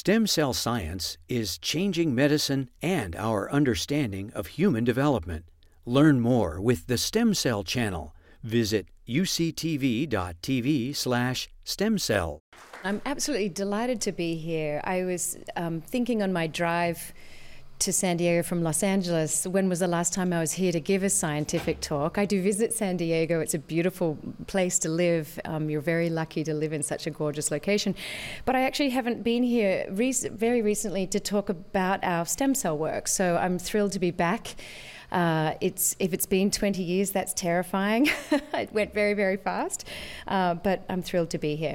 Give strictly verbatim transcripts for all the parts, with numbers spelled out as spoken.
Stem cell science is changing medicine and our understanding of human development. Learn more with the Stem Cell Channel. Visit u c t v dot t v slash stem cell. I'm absolutely delighted to be here. I was um, thinking on my drive to San Diego from Los Angeles, when was the last time I was here to give a scientific talk? I do visit San Diego. It's a beautiful place to live. Um, you're very lucky to live in such a gorgeous location. But I actually haven't been here rec- very recently to talk about our stem cell work. So I'm thrilled to be back. Uh, it's if it's been twenty years, that's terrifying. It went very, very fast. Uh, but I'm thrilled to be here.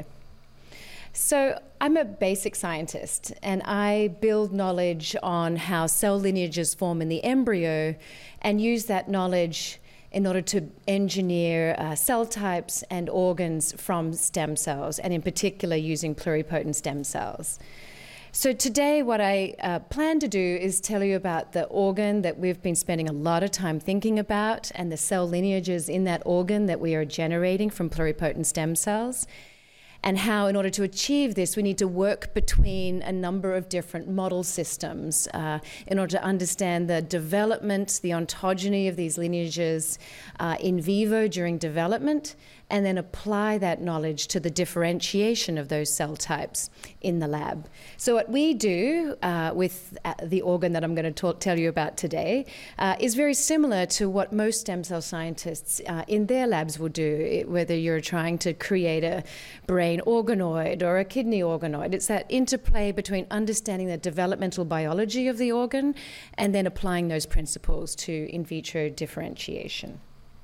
So I'm a basic scientist, and I build knowledge on how cell lineages form in the embryo and use that knowledge in order to engineer uh, cell types and organs from stem cells, and in particular using pluripotent stem cells. So today what I uh, plan to do is tell you about the organ that we've been spending a lot of time thinking about and the cell lineages in that organ that we are generating from pluripotent stem cells, and how, in order to achieve this, we need to work between a number of different model systems uh, in order to understand the development, the ontogeny of these lineages uh, in vivo during development, and then apply that knowledge to the differentiation of those cell types in the lab. So what we do uh, with uh, the organ that I'm going to talk, tell you about today uh, is very similar to what most stem cell scientists uh, in their labs will do, it, whether you're trying to create a brain organoid or a kidney organoid. It's that interplay between understanding the developmental biology of the organ and then applying those principles to in vitro differentiation.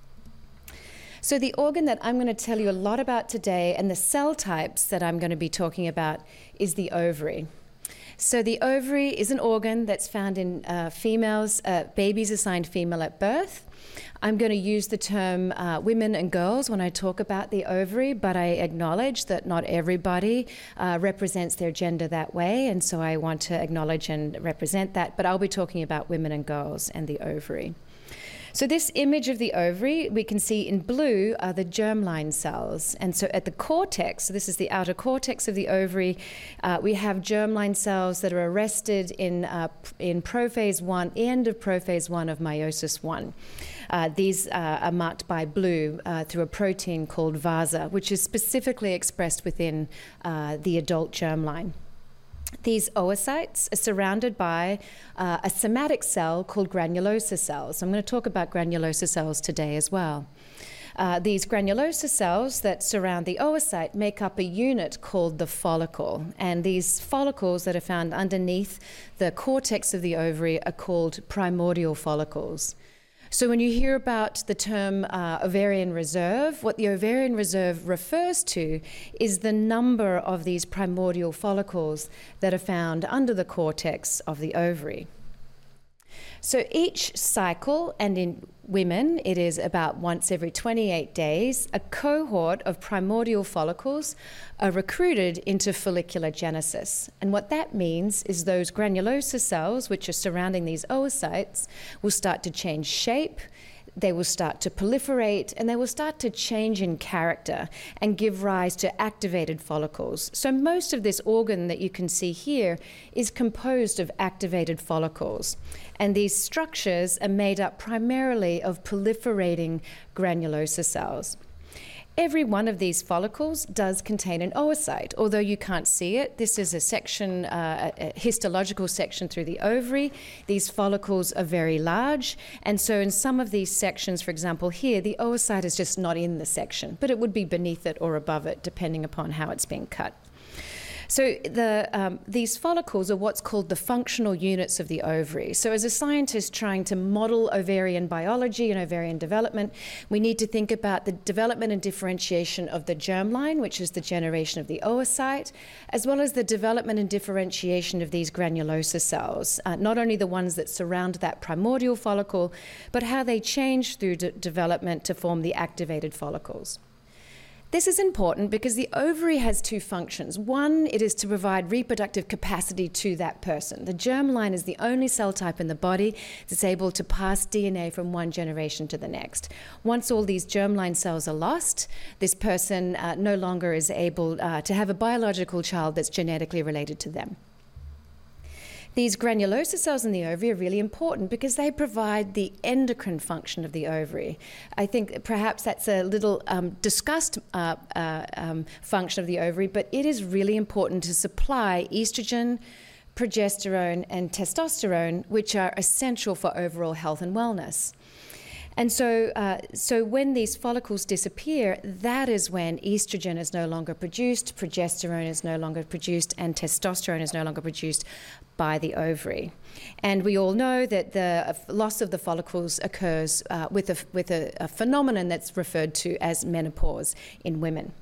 So the organ that I'm going to tell you a lot about today and the cell types that I'm going to be talking about is the ovary. So the ovary is an organ that's found in uh, females, uh, babies assigned female at birth. I'm going to use the term uh, women and girls when I talk about the ovary, but I acknowledge that not everybody uh, represents their gender that way, and so I want to acknowledge and represent that, but I'll be talking about women and girls and the ovary. So this image of the ovary, we can see in blue are the germline cells. And so at the cortex, so this is the outer cortex of the ovary, uh, we have germline cells that are arrested in, uh, in prophase one, end of prophase one of meiosis one. Uh, these uh, are marked by blue uh, through a protein called VASA, which is specifically expressed within uh, the adult germline. These oocytes are surrounded by uh, a somatic cell called granulosa cells. I'm going to talk about granulosa cells today as well. Uh, these granulosa cells that surround the oocyte make up a unit called the follicle. And these follicles that are found underneath the cortex of the ovary are called primordial follicles. So when you hear about the term uh, ovarian reserve, what the ovarian reserve refers to is the number of these primordial follicles that are found under the cortex of the ovary. So each cycle, and in women it is about once every twenty-eight days, a cohort of primordial follicles are recruited into follicular genesis. And what that means is those granulosa cells, which are surrounding these oocytes, will start to change shape, they will start to proliferate, and they will start to change in character and give rise to activated follicles. So most of this organ that you can see here is composed of activated follicles. And these structures are made up primarily of proliferating granulosa cells. Every one of these follicles does contain an oocyte, although you can't see it. This is a section, uh, a histological section through the ovary. These follicles are very large, and so in some of these sections, for example here, the oocyte is just not in the section, but it would be beneath it or above it, depending upon how it's being cut. So the, um, these follicles are what's called the functional units of the ovary. So as a scientist trying to model ovarian biology and ovarian development, we need to think about the development and differentiation of the germline, which is the generation of the oocyte, as well as the development and differentiation of these granulosa cells, uh, not only the ones that surround that primordial follicle, but how they change through de- development to form the activated follicles. This is important because the ovary has two functions. One, it is to provide reproductive capacity to that person. The germline is the only cell type in the body that's able to pass D N A from one generation to the next. Once all these germline cells are lost, this person uh, no longer is able uh, to have a biological child that's genetically related to them. These granulosa cells in the ovary are really important because they provide the endocrine function of the ovary. I think perhaps that's a little um, discussed uh, uh, um, function of the ovary, but it is really important to supply estrogen, progesterone, and testosterone, which are essential for overall health and wellness. And so, uh, so when these follicles disappear, that is when estrogen is no longer produced, progesterone is no longer produced, and testosterone is no longer produced by the ovary. And we all know that the loss of the follicles occurs uh, with, a, with a, a phenomenon that's referred to as menopause in women.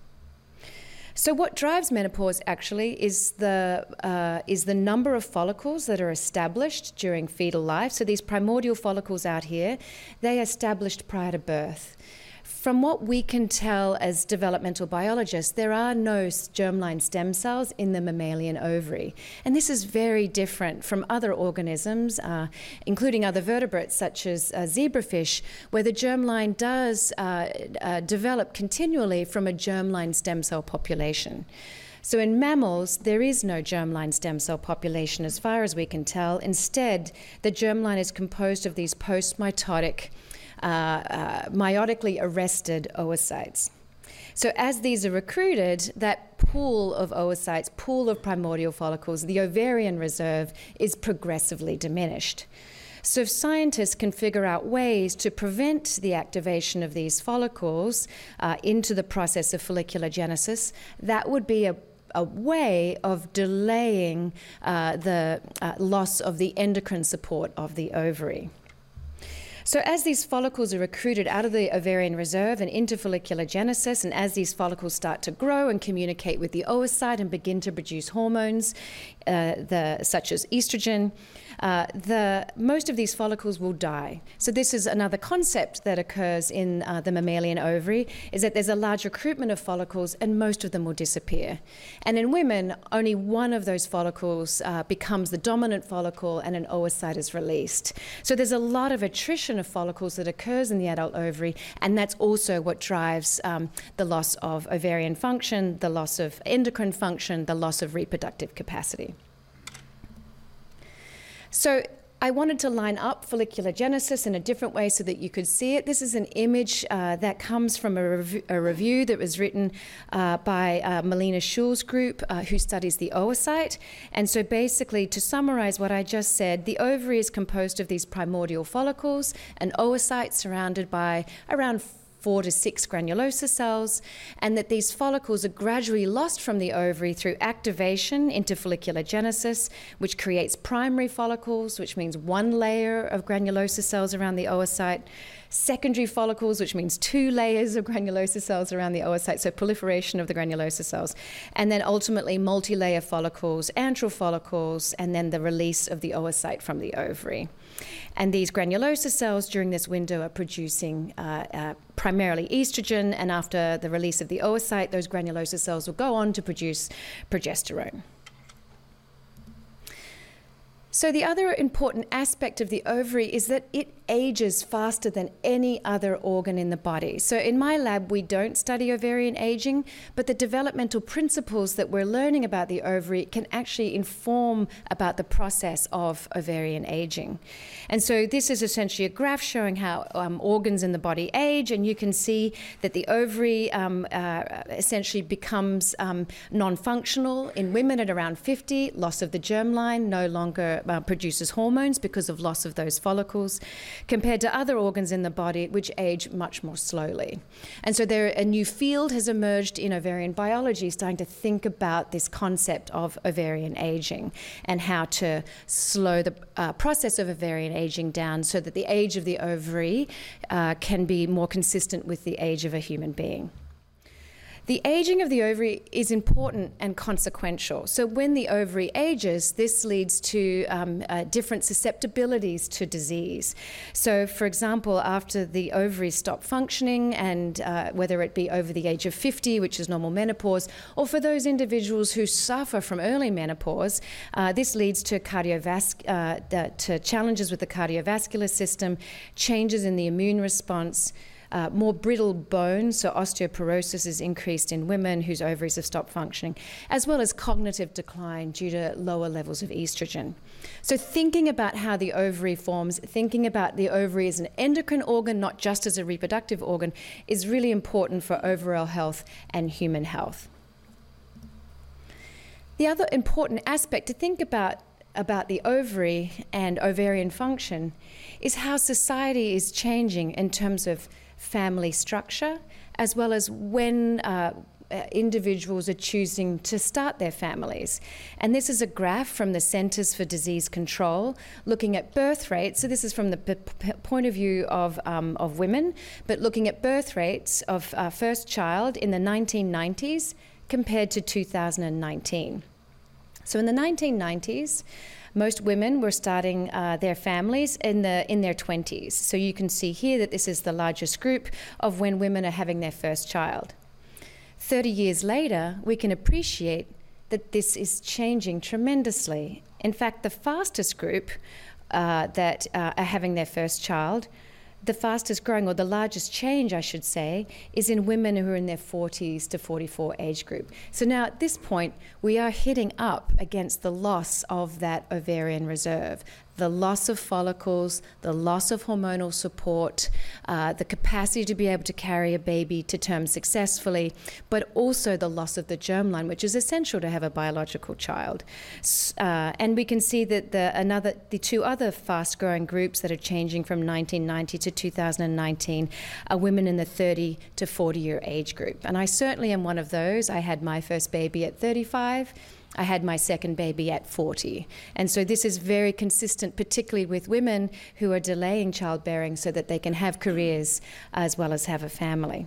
So what drives menopause actually is the, uh, is the number of follicles that are established during fetal life. So these primordial follicles out here, they are established prior to birth. From what we can tell as developmental biologists, there are no germline stem cells in the mammalian ovary. And this is very different from other organisms, uh, including other vertebrates such as uh, zebrafish, where the germline does uh, uh, develop continually from a germline stem cell population. So in mammals, there is no germline stem cell population as far as we can tell. Instead, the germline is composed of these post-mitotic Uh, uh, meiotically arrested oocytes. So as these are recruited, that pool of oocytes, pool of primordial follicles, the ovarian reserve, is progressively diminished. So if scientists can figure out ways to prevent the activation of these follicles uh, into the process of follicular genesis, that would be a a way of delaying uh, the uh, loss of the endocrine support of the ovary. So as these follicles are recruited out of the ovarian reserve and into follicular genesis, and as these follicles start to grow and communicate with the oocyte and begin to produce hormones, uh, the, such as estrogen, uh, the, most of these follicles will die. So this is another concept that occurs in uh, the mammalian ovary, is that there's a large recruitment of follicles and most of them will disappear. And in women, only one of those follicles uh, becomes the dominant follicle and an oocyte is released. So there's a lot of attrition of follicles that occurs in the adult ovary, and that's also what drives um, the loss of ovarian function, the loss of endocrine function, the loss of reproductive capacity. So I wanted to line up follicular genesis in a different way so that you could see it. This is an image uh, that comes from a, rev- a review that was written uh, by uh, Melina Schul's group, uh, who studies the oocyte. And so basically, to summarize what I just said, the ovary is composed of these primordial follicles, an oocyte surrounded by around four to six granulosa cells, and that these follicles are gradually lost from the ovary through activation into follicular genesis, which creates primary follicles, which means one layer of granulosa cells around the oocyte, secondary follicles, which means two layers of granulosa cells around the oocyte, so proliferation of the granulosa cells, and then ultimately multi-layer follicles, antral follicles, and then the release of the oocyte from the ovary. And these granulosa cells during this window are producing uh, uh, primarily estrogen, and after the release of the oocyte, those granulosa cells will go on to produce progesterone. So the other important aspect of the ovary is that it ages faster than any other organ in the body. So in my lab, we don't study ovarian aging, but the developmental principles that we're learning about the ovary can actually inform about the process of ovarian aging. And so this is essentially a graph showing how um, organs in the body age, and you can see that the ovary um, uh, essentially becomes um, non-functional in women at around fifty, loss of the germline, no longer uh, produces hormones because of loss of those follicles, compared to other organs in the body which age much more slowly. And so there a new field has emerged in ovarian biology starting to think about this concept of ovarian aging and how to slow the uh, process of ovarian aging down so that the age of the ovary uh, can be more consistent with the age of a human being. The aging of the ovary is important and consequential. So when the ovary ages, this leads to um, uh, different susceptibilities to disease. So for example, after the ovaries stop functioning, and uh, whether it be over the age of fifty, which is normal menopause, or for those individuals who suffer from early menopause, uh, this leads to cardiovasc- uh, the, to challenges with the cardiovascular system, changes in the immune response, uh, more brittle bone, so osteoporosis is increased in women whose ovaries have stopped functioning, as well as cognitive decline due to lower levels of estrogen. So thinking about how the ovary forms, thinking about the ovary as an endocrine organ, not just as a reproductive organ, is really important for overall health and human health. The other important aspect to think about about the ovary and ovarian function is how society is changing in terms of family structure, as well as when uh, uh, individuals are choosing to start their families. And this is a graph from the Centers for Disease Control looking at birth rates. So this is from the p- p- point of view of, um, of women, but looking at birth rates of uh, first child in the nineteen nineties compared to two thousand nineteen. So in the nineteen nineties, most women were starting uh, their families in the in their twenties. So you can see here that this is the largest group of when women are having their first child. thirty years later, we can appreciate that this is changing tremendously. In fact, the fastest group uh, that uh, are having their first child, the fastest growing, or the largest change, I should say, is in women who are in their forties to forty-four age group. So now at this point, we are hitting up against the loss of that ovarian reserve, the loss of follicles, the loss of hormonal support, uh, the capacity to be able to carry a baby to term successfully, but also the loss of the germline, which is essential to have a biological child. Uh, and we can see that the another, the two other fast-growing groups that are changing from nineteen ninety to two thousand nineteen are women in the thirty to forty-year age group. And I certainly am one of those. I had my first baby at thirty-five. I had my second baby at forty. And so this is very consistent, particularly with women who are delaying childbearing so that they can have careers as well as have a family.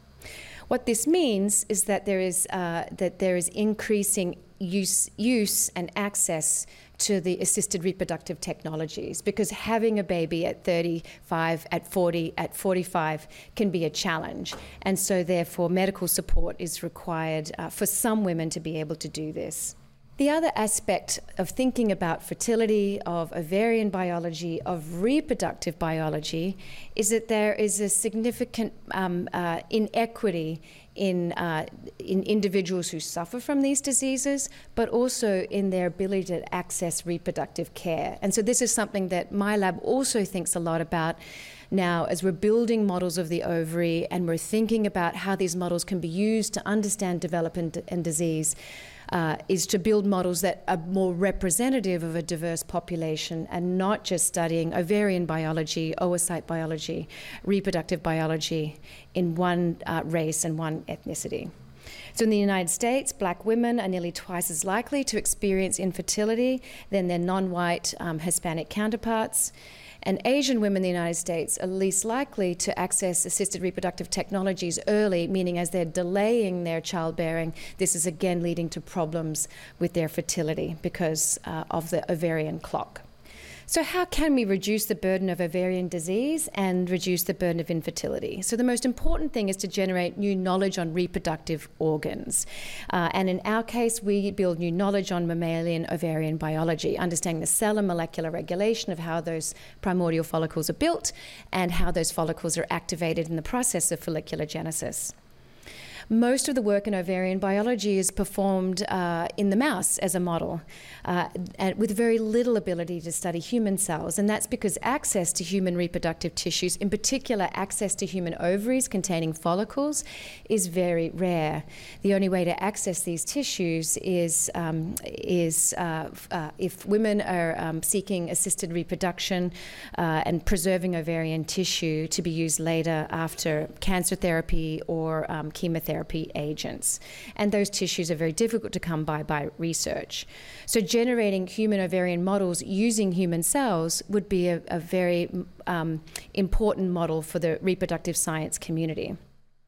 What this means is that there is uh, that there is increasing use, use and access to the assisted reproductive technologies, because having a baby at thirty-five, at forty, at forty-five can be a challenge. And so therefore medical support is required uh, for some women to be able to do this. The other aspect of thinking about fertility, of ovarian biology, of reproductive biology, is that there is a significant um, uh, inequity in, uh, in individuals who suffer from these diseases, but also in their ability to access reproductive care. And so this is something that my lab also thinks a lot about now as we're building models of the ovary, and we're thinking about how these models can be used to understand development and disease. Uh, is to build models that are more representative of a diverse population and not just studying ovarian biology, oocyte biology, reproductive biology in one uh, race and one ethnicity. So in the United States, black women are nearly twice as likely to experience infertility than their non-white um, Hispanic counterparts. And Asian women in the United States are least likely to access assisted reproductive technologies early, meaning as they're delaying their childbearing, this is again leading to problems with their fertility because uh, of the ovarian clock. So how can we reduce the burden of ovarian disease and reduce the burden of infertility? So the most important thing is to generate new knowledge on reproductive organs. Uh, and in our case, we build new knowledge on mammalian ovarian biology, understanding the cell and molecular regulation of how those primordial follicles are built and how those follicles are activated in the process of follicular genesis. Most of the work in ovarian biology is performed uh, in the mouse as a model, uh, and with very little ability to study human cells. And that's because access to human reproductive tissues, in particular access to human ovaries containing follicles, is very rare. The only way to access these tissues is, um, is uh, uh, if women are um, seeking assisted reproduction uh, and preserving ovarian tissue to be used later after cancer therapy or um, chemotherapy. Therapy agents. And those tissues are very difficult to come by by research. So generating human ovarian models using human cells would be a, a very um, important model for the reproductive science community.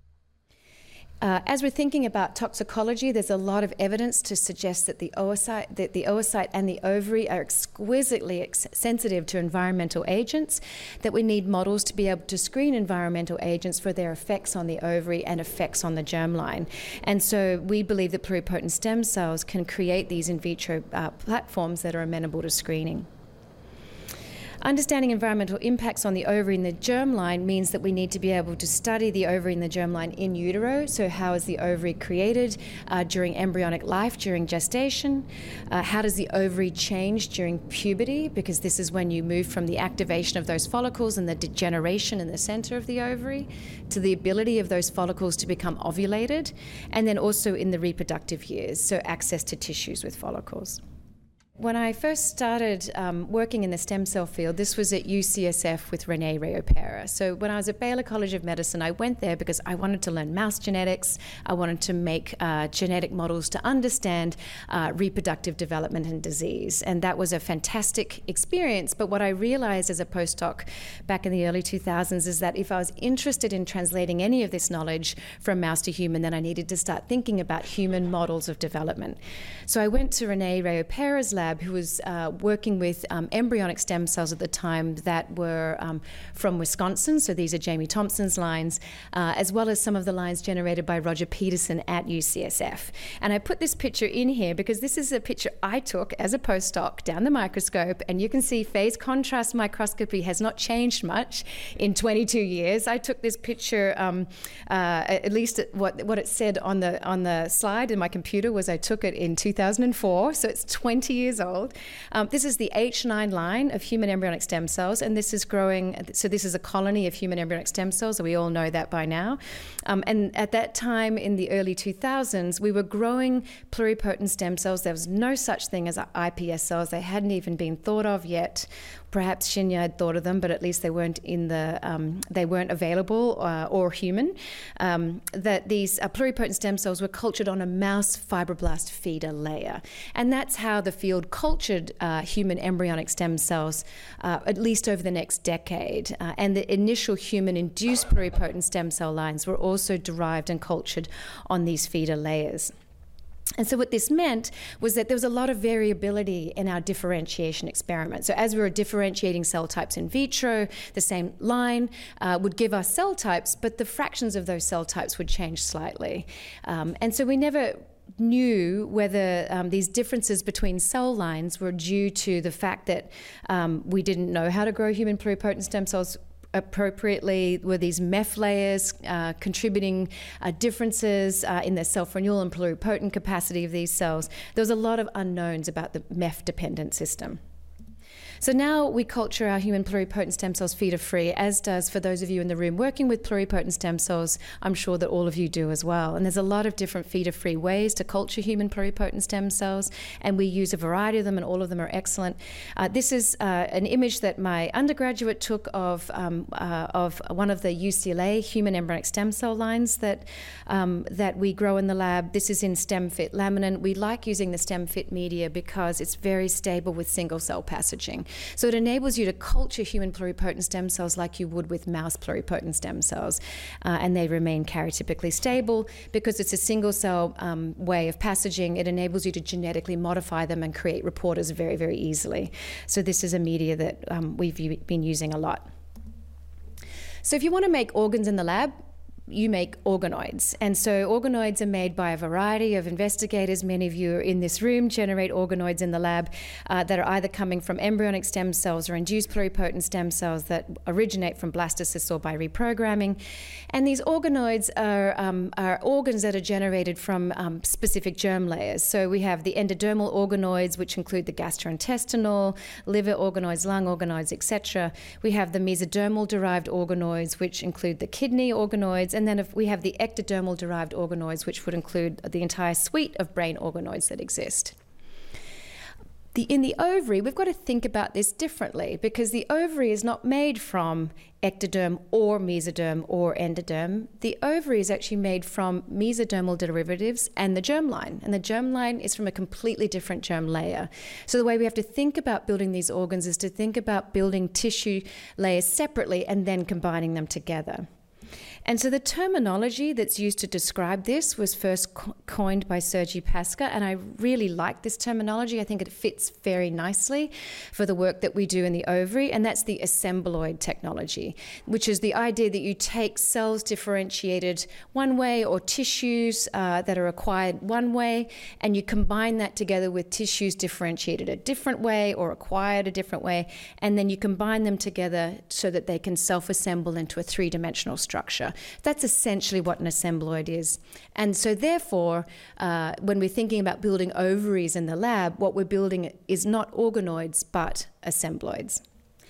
Uh, as we're thinking about toxicology, there's a lot of evidence to suggest that the oocyte, that the oocyte and the ovary are exquisitely ex- sensitive to environmental agents, that we need models to be able to screen environmental agents for their effects on the ovary and effects on the germline. And so we believe that pluripotent stem cells can create these in vitro uh, platforms that are amenable to screening. Understanding environmental impacts on the ovary and the germline means that we need to be able to study the ovary and the germline in utero. So how is the ovary created uh, during embryonic life, during gestation? Uh, how does the ovary change during puberty? Because this is when you move from the activation of those follicles and the degeneration in the center of the ovary to the ability of those follicles to become ovulated, and then also in the reproductive years, so access to tissues with follicles. When I first started um, working in the stem cell field, this was at U C S F with Renee Reo-Pera. So when I was at Baylor College of Medicine, I went there because I wanted to learn mouse genetics. I wanted to make uh, genetic models to understand uh, reproductive development and disease. And that was a fantastic experience. But what I realized as a postdoc back in the early two thousands is that if I was interested in translating any of this knowledge from mouse to human, then I needed to start thinking about human models of development. So I went to Renee Reo-Pera's lab, who was uh, working with um, embryonic stem cells at the time that were um, from Wisconsin. So these are Jamie Thompson's lines, uh, as well as some of the lines generated by Roger Peterson at U C S F. And I put this picture in here because this is a picture I took as a postdoc down the microscope, and you can see phase contrast microscopy has not changed much in twenty-two years. I took this picture, um, uh, at least what what it said on the on the slide in my computer was I took it in two thousand four, so it's twenty years old. Um, this is the H nine line of human embryonic stem cells, and this is growing. So this is a colony of human embryonic stem cells. We all know that by now. Um, and at that time in the early two thousands, we were growing pluripotent stem cells. There was no such thing as I P S cells. They hadn't even been thought of yet. Perhaps Shinya had thought of them, but at least they weren't in the um, they weren't available uh, or human. Um, that these uh, pluripotent stem cells were cultured on a mouse fibroblast feeder layer, and that's how the field cultured uh, human embryonic stem cells, uh, at least over the next decade. Uh, and the initial human-induced pluripotent stem cell lines were also derived and cultured on these feeder layers. And so what this meant was that there was a lot of variability in our differentiation experiment. So as we were differentiating cell types in vitro, the same line uh, would give us cell types, but the fractions of those cell types would change slightly. Um, and so we never knew whether um, these differences between cell lines were due to the fact that um, we didn't know how to grow human pluripotent stem cells appropriately. Were these M E F layers uh, contributing uh, differences uh, in the self-renewal and pluripotent capacity of these cells? There was a lot of unknowns about the M E F-dependent system. So now we culture our human pluripotent stem cells feeder-free, as does, for those of you in the room working with pluripotent stem cells, I'm sure that all of you do as well. And there's a lot of different feeder-free ways to culture human pluripotent stem cells, and we use a variety of them, and all of them are excellent. Uh, this is uh, an image that my undergraduate took of um, uh, of one of the U C L A human embryonic stem cell lines that um, that we grow in the lab. This is in StemFit laminin. We like using the StemFit media because it's very stable with single-cell passaging. So it enables you to culture human pluripotent stem cells like you would with mouse pluripotent stem cells, uh, and they remain karyotypically stable. Because it's a single cell um, way of passaging, it enables you to genetically modify them and create reporters very, very easily. So this is a media that um, we've been using a lot. So if you want to make organs in the lab, you make organoids. And so organoids are made by a variety of investigators. Many of you in this room generate organoids in the lab uh, that are either coming from embryonic stem cells or induced pluripotent stem cells that originate from blastocysts or by reprogramming. And these organoids are, um, are organs that are generated from um, specific germ layers. So we have the endodermal organoids, which include the gastrointestinal, liver organoids, lung organoids, et cetera. We have the mesodermal-derived organoids, which include the kidney organoids. And then if we have the ectodermal-derived organoids, which would include the entire suite of brain organoids that exist. The, in the ovary, we've got to think about this differently, because the ovary is not made from ectoderm or mesoderm or endoderm. The ovary is actually made from mesodermal derivatives and the germline. And the germline is from a completely different germ layer. So the way we have to think about building these organs is to think about building tissue layers separately and then combining them together. And so the terminology that's used to describe this was first co- coined by Sergi Pasca, and I really like this terminology. I think it fits very nicely for the work that we do in the ovary, and that's the assembloid technology, which is the idea that you take cells differentiated one way or tissues uh, that are acquired one way, and you combine that together with tissues differentiated a different way or acquired a different way, and then you combine them together so that they can self-assemble into a three-dimensional structure. That's essentially what an assembloid is. And so therefore, uh, when we're thinking about building ovaries in the lab, what we're building is not organoids, but assembloids.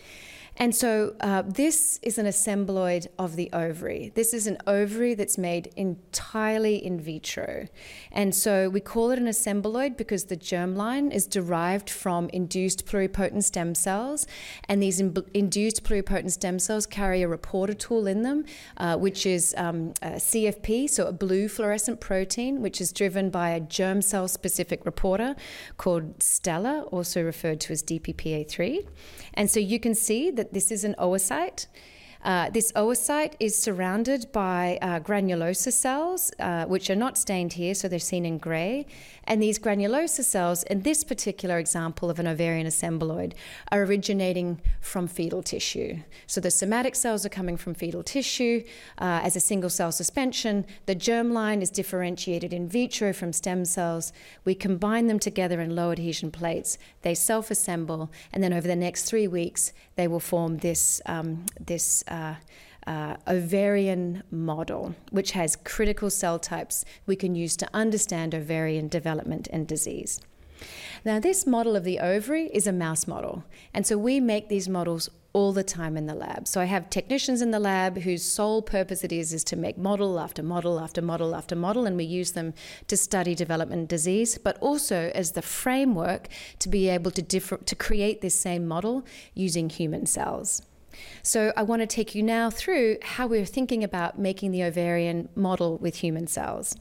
And so uh, this is an assembloid of the ovary. This is an ovary that's made entirely in vitro. And so we call it an assembloid because the germline is derived from induced pluripotent stem cells. And these in- induced pluripotent stem cells carry a reporter tool in them, uh, which is um, a C F P, so a blue fluorescent protein, which is driven by a germ cell-specific reporter called STELLA, also referred to as D P P A three. And so you can see that this is an oocyte. Uh, this oocyte is surrounded by uh, granulosa cells, uh, which are not stained here, so they're seen in grey. And these granulosa cells, in this particular example of an ovarian assembloid, are originating from fetal tissue. So the somatic cells are coming from fetal tissue uh, as a single cell suspension. The germline is differentiated in vitro from stem cells. We combine them together in low adhesion plates. They self-assemble, and then over the next three weeks, they will form this um, this uh, uh, ovarian model, which has critical cell types we can use to understand ovarian development and disease. Now, this model of the ovary is a mouse model, and so we make these models all the time in the lab. So I have technicians in the lab whose sole purpose it is is to make model after model after model after model, and we use them to study development and disease, but also as the framework to be able to differ, to create this same model using human cells. So I want to take you now through how we're thinking about making the ovarian model with human cells.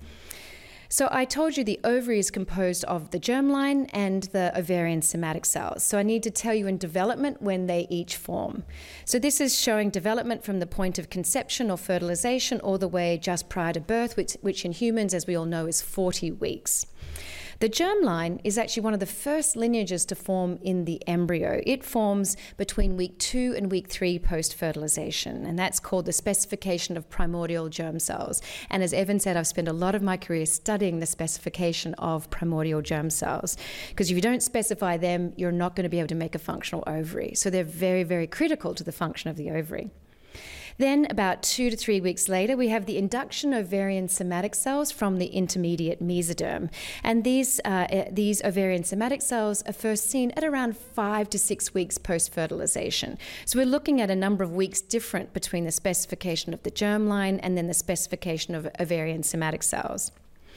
So I told you the ovary is composed of the germline and the ovarian somatic cells. So I need to tell you in development when they each form. So this is showing development from the point of conception or fertilization all the way just prior to birth, which, which in humans, as we all know, is forty weeks. The germline is actually one of the first lineages to form in the embryo. It forms between week two and week three post-fertilization, and that's called the specification of primordial germ cells. And as Evan said, I've spent a lot of my career studying the specification of primordial germ cells, because if you don't specify them, you're not going to be able to make a functional ovary. So they're very, very critical to the function of the ovary. Then about two to three weeks later, we have the induction of ovarian somatic cells from the intermediate mesoderm. And these, uh, these ovarian somatic cells are first seen at around five to six weeks post-fertilization. So we're looking at a number of weeks different between the specification of the germline and then the specification of ovarian somatic cells.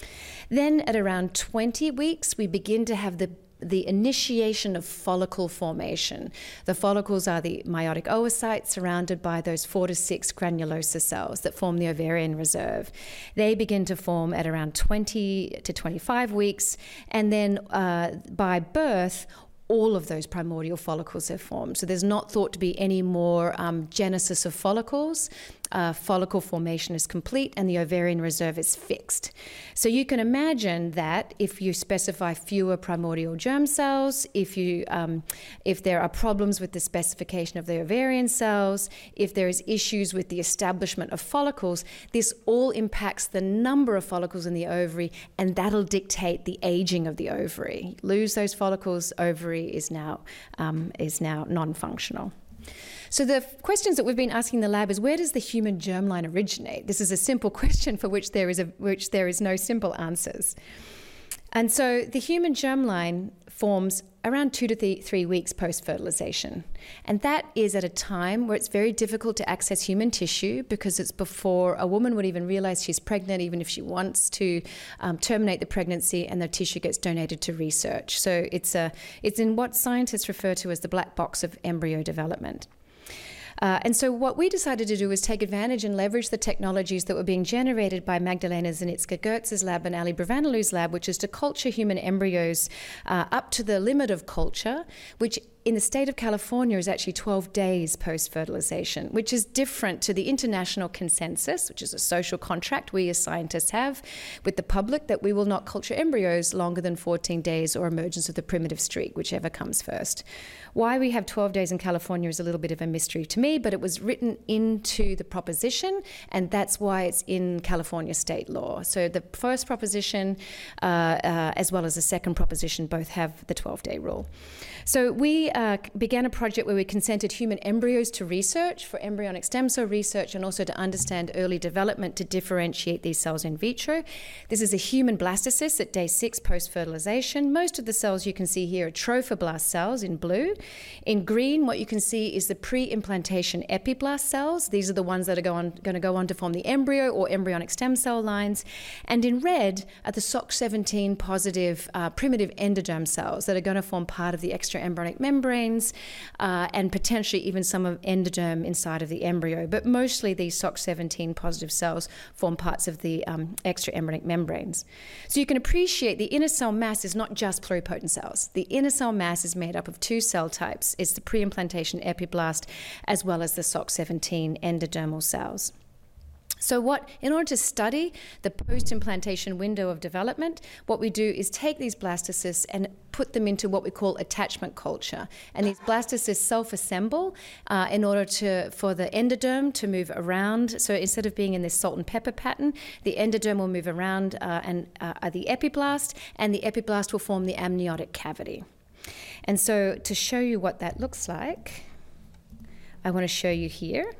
Then at around twenty weeks, we begin to have the the initiation of follicle formation. The follicles are the meiotic oocytes surrounded by those four to six granulosa cells that form the ovarian reserve. They begin to form at around twenty to twenty-five weeks, and then uh, by birth, all of those primordial follicles have formed. So there's not thought to be any more um, genesis of follicles. Uh, follicle formation is complete and the ovarian reserve is fixed. So you can imagine that if you specify fewer primordial germ cells, if you um, if there are problems with the specification of the ovarian cells, if there is issues with the establishment of follicles, this all impacts the number of follicles in the ovary, and that'll dictate the aging of the ovary. Lose those follicles, ovary is now um, is now non-functional. So the questions that we've been asking in the lab is, where does the human germline originate? This is a simple question for which there is a which there is no simple answers. And so the human germline forms around two to th- three weeks post-fertilization. And that is at a time where it's very difficult to access human tissue, because it's before a woman would even realize she's pregnant, even if she wants to um, terminate the pregnancy, and the tissue gets donated to research. So it's a it's in what scientists refer to as the black box of embryo development. Uh, and so what we decided to do was take advantage and leverage the technologies that were being generated by Magdalena Zanitska-Gertz's lab and Ali Bravanolou's lab, which is to culture human embryos uh, up to the limit of culture, which in the state of California is actually twelve days post-fertilization, which is different to the international consensus, which is a social contract we as scientists have with the public that we will not culture embryos longer than fourteen days or emergence of the primitive streak, whichever comes first. Why we have twelve days in California is a little bit of a mystery to me, but it was written into the proposition, and that's why it's in California state law. So the first proposition uh, uh, as well as the second proposition both have the twelve-day rule. So we uh, began a project where we consented human embryos to research for embryonic stem cell research and also to understand early development to differentiate these cells in vitro. This is a human blastocyst at day six post-fertilization. Most of the cells you can see here are trophoblast cells in blue. In green, what you can see is the pre-implantation epiblast cells. These are the ones that are go on, going to go on to form the embryo or embryonic stem cell lines. And in red are the S O C seventeen positive uh, primitive endoderm cells that are going to form part of the extraembryonic membranes uh, and potentially even some of endoderm inside of the embryo. But mostly these S O C seventeen positive cells form parts of the um, extraembryonic membranes. So you can appreciate the inner cell mass is not just pluripotent cells. The inner cell mass is made up of two cell types. It's the pre-implantation epiblast as well as the S O C seventeen endodermal cells. So what, in order to study the post-implantation window of development, what we do is take these blastocysts and put them into what we call attachment culture. And these blastocysts self-assemble uh, in order to for the endoderm to move around. So instead of being in this salt and pepper pattern, the endoderm will move around uh, and uh, the epiblast, and the epiblast will form the amniotic cavity. And so to show you what that looks like, I want to show you here.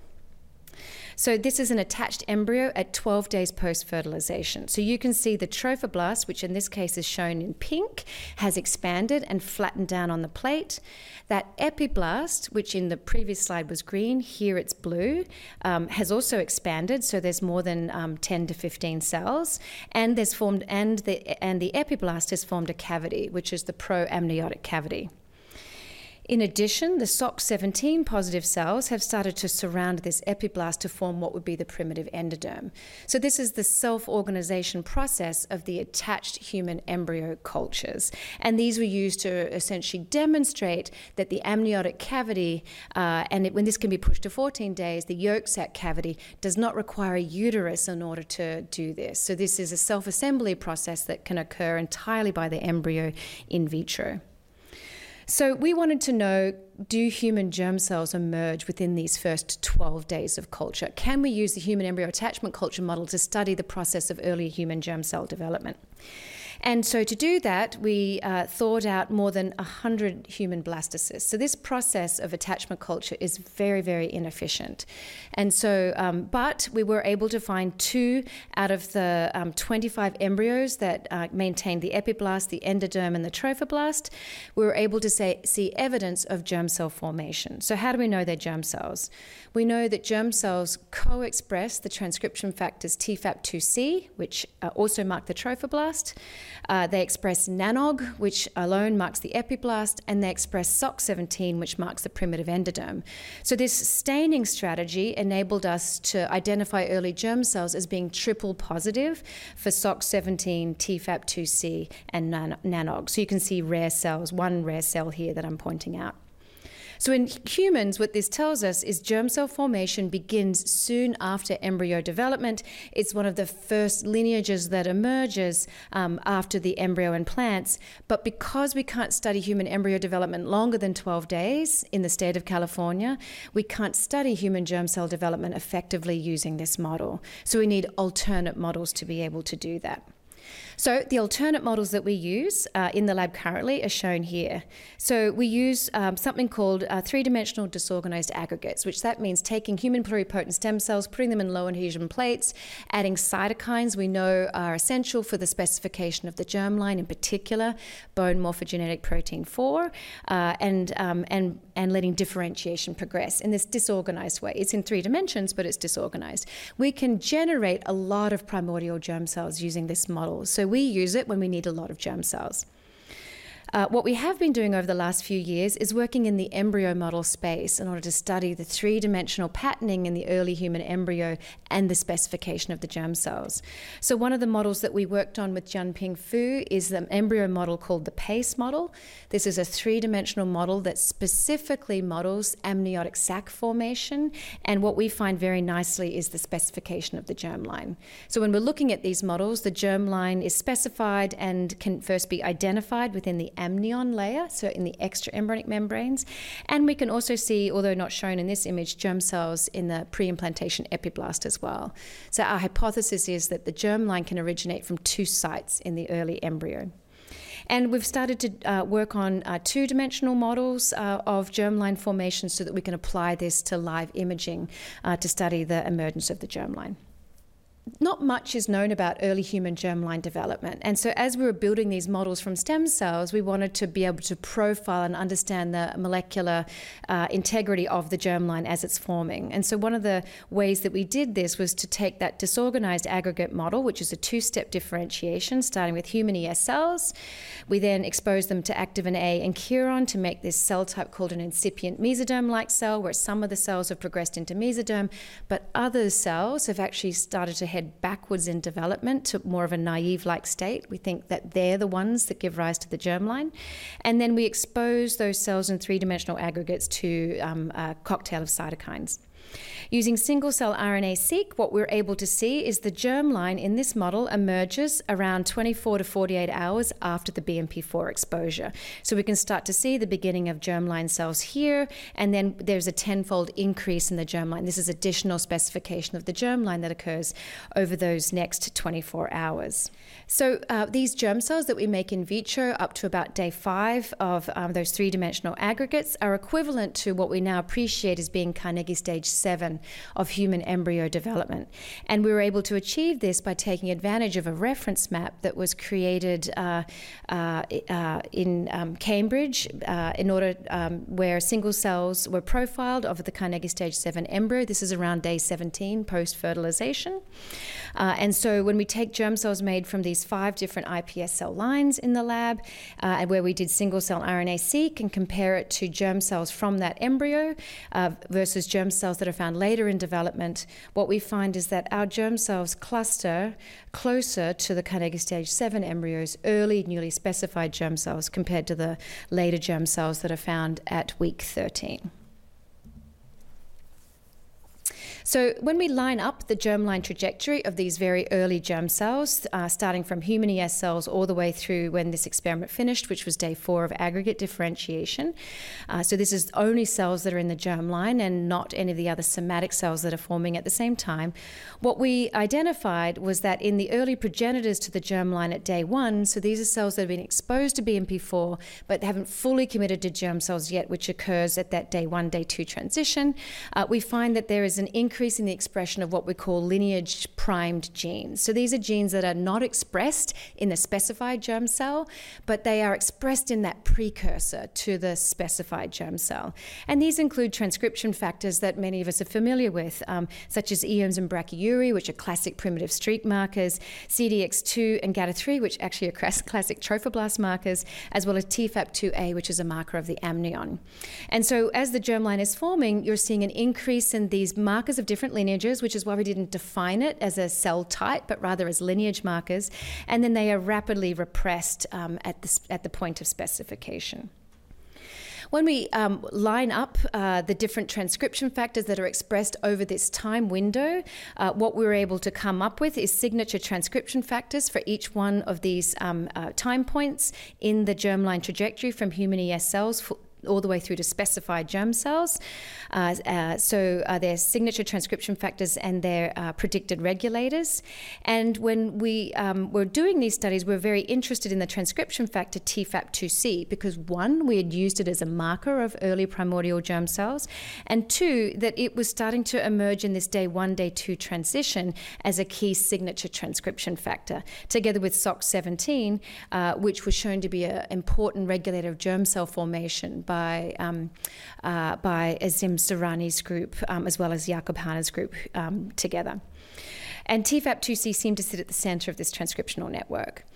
So this is an attached embryo at twelve days post-fertilization. So you can see the trophoblast, which in this case is shown in pink, has expanded and flattened down on the plate. That epiblast, which in the previous slide was green, here it's blue, um, has also expanded. So there's more than um, ten to fifteen cells, and there's formed and the and the epiblast has formed a cavity, which is the proamniotic cavity. In addition, the S O C seventeen positive cells have started to surround this epiblast to form what would be the primitive endoderm. So this is the self-organization process of the attached human embryo cultures. And these were used to essentially demonstrate that the amniotic cavity, uh, and it, when this can be pushed to fourteen days, the yolk sac cavity does not require a uterus in order to do this. So this is a self-assembly process that can occur entirely by the embryo in vitro. So we wanted to know, do human germ cells emerge within these first twelve days of culture? Can we use the human embryo attachment culture model to study the process of early human germ cell development? And so to do that, we uh, thought out more than one hundred human blastocysts. So this process of attachment culture is very, very inefficient. And so, um, but we were able to find two out of the um, twenty-five embryos that uh, maintained the epiblast, the endoderm, and the trophoblast. We were able to say, see evidence of germ cell formation. So how do we know they're germ cells? We know that germ cells co-express the transcription factors T F A P two C, which uh, also mark the trophoblast. Uh, they express nanog, which alone marks the epiblast, and they express S O C seventeen, which marks the primitive endoderm. So this staining strategy enabled us to identify early germ cells as being triple positive for S O C seventeen, T F A P two C, and nan- nanog. So you can see rare cells, one rare cell here that I'm pointing out. So in humans, what this tells us is germ cell formation begins soon after embryo development. It's one of the first lineages that emerges um, after the embryo implants. But because we can't study human embryo development longer than twelve days in the state of California, we can't study human germ cell development effectively using this model. So we need alternate models to be able to do that. So the alternate models that we use uh, in the lab currently are shown here. So we use um, something called uh, three-dimensional disorganized aggregates, which that means taking human pluripotent stem cells, putting them in low adhesion plates, adding cytokines we know are essential for the specification of the germline, in particular bone morphogenetic protein four, uh, and, um, and, and letting differentiation progress in this disorganized way. It's in three dimensions, but it's disorganized. We can generate a lot of primordial germ cells using this model. So we use it when we need a lot of germ cells. Uh, what we have been doing over the last few years is working in the embryo model space in order to study the three-dimensional patterning in the early human embryo and the specification of the germ cells. So one of the models that we worked on with Jianping Fu is an embryo model called the PACE model. This is a three-dimensional model that specifically models amniotic sac formation, and what we find very nicely is the specification of the germline. So when we're looking at these models, the germline is specified and can first be identified within the amnion layer, so in the extraembryonic membranes. And we can also see, although not shown in this image, germ cells in the pre-implantation epiblast as well. So our hypothesis is that the germline can originate from two sites in the early embryo. And we've started to uh, work on uh, two-dimensional models uh, of germline formation so that we can apply this to live imaging uh, to study the emergence of the germline. Not much is known about early human germline development. And so as we were building these models from stem cells, we wanted to be able to profile and understand the molecular uh, integrity of the germline as it's forming. And so one of the ways that we did this was to take that disorganized aggregate model, which is a two-step differentiation, starting with human E S cells. We then exposed them to activin A and Chiron to make this cell type called an incipient mesoderm-like cell, where some of the cells have progressed into mesoderm, but other cells have actually started to head backwards in development to more of a naive-like state. We think that they're the ones that give rise to the germline. And then we expose those cells in three-dimensional aggregates to um, a cocktail of cytokines. Using single-cell R N A-seq, what we're able to see is the germline in this model emerges around twenty-four to forty-eight hours after the B M P four exposure. So we can start to see the beginning of germline cells here, and then there's a tenfold increase in the germline. This is additional specification of the germline that occurs over those next twenty-four hours. So uh, these germ cells that we make in vitro up to about day five of um, those three-dimensional aggregates are equivalent to what we now appreciate as being Carnegie stage seven of human embryo development. And we were able to achieve this by taking advantage of a reference map that was created uh, uh, uh, in um, Cambridge uh, in order um, where single cells were profiled of the Carnegie stage seven embryo. This is around day seventeen post-fertilization. Uh, and so when we take germ cells made from these five different I P S cell lines in the lab, uh, and where we did single-cell R N A-seq and compare it to germ cells from that embryo uh, versus germ cells that are found later in development, what we find is that our germ cells cluster closer to the Carnegie stage seven embryos, early newly specified germ cells, compared to the later germ cells that are found at week thirteen. So when we line up the germline trajectory of these very early germ cells, uh, starting from human E S cells all the way through when this experiment finished, which was day four of aggregate differentiation. Uh, so this is only cells that are in the germline and not any of the other somatic cells that are forming at the same time. What we identified was that in the early progenitors to the germline at day one, so these are cells that have been exposed to B M P four, but haven't fully committed to germ cells yet, which occurs at that day one, day two transition, uh, we find that there is an increase increasing the expression of what we call lineage primed genes. So these are genes that are not expressed in the specified germ cell, but they are expressed in that precursor to the specified germ cell. And these include transcription factors that many of us are familiar with, um, such as E O Ms and brachyury, which are classic primitive streak markers, C D X two and GATA three, which actually are classic trophoblast markers, as well as T F A P two A, which is a marker of the amnion. And so as the germline is forming, you're seeing an increase in these markers of different lineages, which is why we didn't define it as a cell type, but rather as lineage markers. And then they are rapidly repressed um, at, the, at the point of specification. When we um, line up uh, the different transcription factors that are expressed over this time window, uh, what we were able to come up with is signature transcription factors for each one of these um, uh, time points in the germline trajectory from human E S cells for all the way through to specified germ cells. Uh, uh, so uh, their signature transcription factors and their uh, predicted regulators. And when we um, were doing these studies, we were very interested in the transcription factor T F A P two C because, one, we had used it as a marker of early primordial germ cells, and two, that it was starting to emerge in this day one, day two transition as a key signature transcription factor, together with S O C seventeen, uh, which was shown to be an important regulator of germ cell formation by um, uh, by Azim Sarani's group, um, as well as Jakob Haner's group um, together. And T F A P two C seemed to sit at the center of this transcriptional network.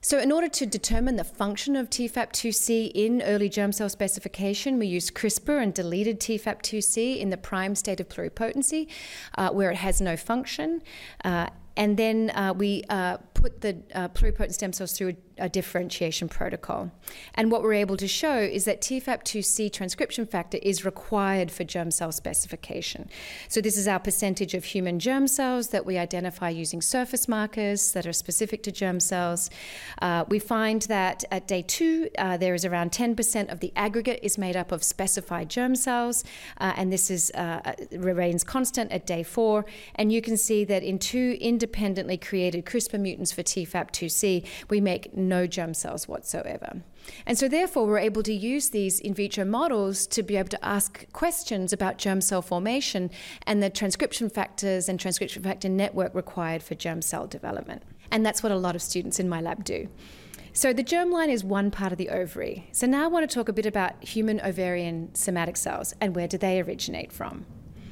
So in order to determine the function of T F A P two C in early germ cell specification, we used CRISPR and deleted T F A P two C in the prime state of pluripotency, uh, where it has no function. Uh, and then uh, we uh, put the uh, pluripotent stem cells through a, a differentiation protocol. And what we're able to show is that T F A P two C transcription factor is required for germ cell specification. So this is our percentage of human germ cells that we identify using surface markers that are specific to germ cells. Uh, we find that at day two, uh, there is around ten percent of the aggregate is made up of specified germ cells, uh, and this is uh, remains constant at day four. And you can see that in two independently created CRISPR mutants for T F A P two C, we make no germ cells whatsoever. And so therefore we're able to use these in vitro models to be able to ask questions about germ cell formation and the transcription factors and transcription factor network required for germ cell development. And that's what a lot of students in my lab do. So the germline is one part of the ovary. So now I want to talk a bit about human ovarian somatic cells and where do they originate from.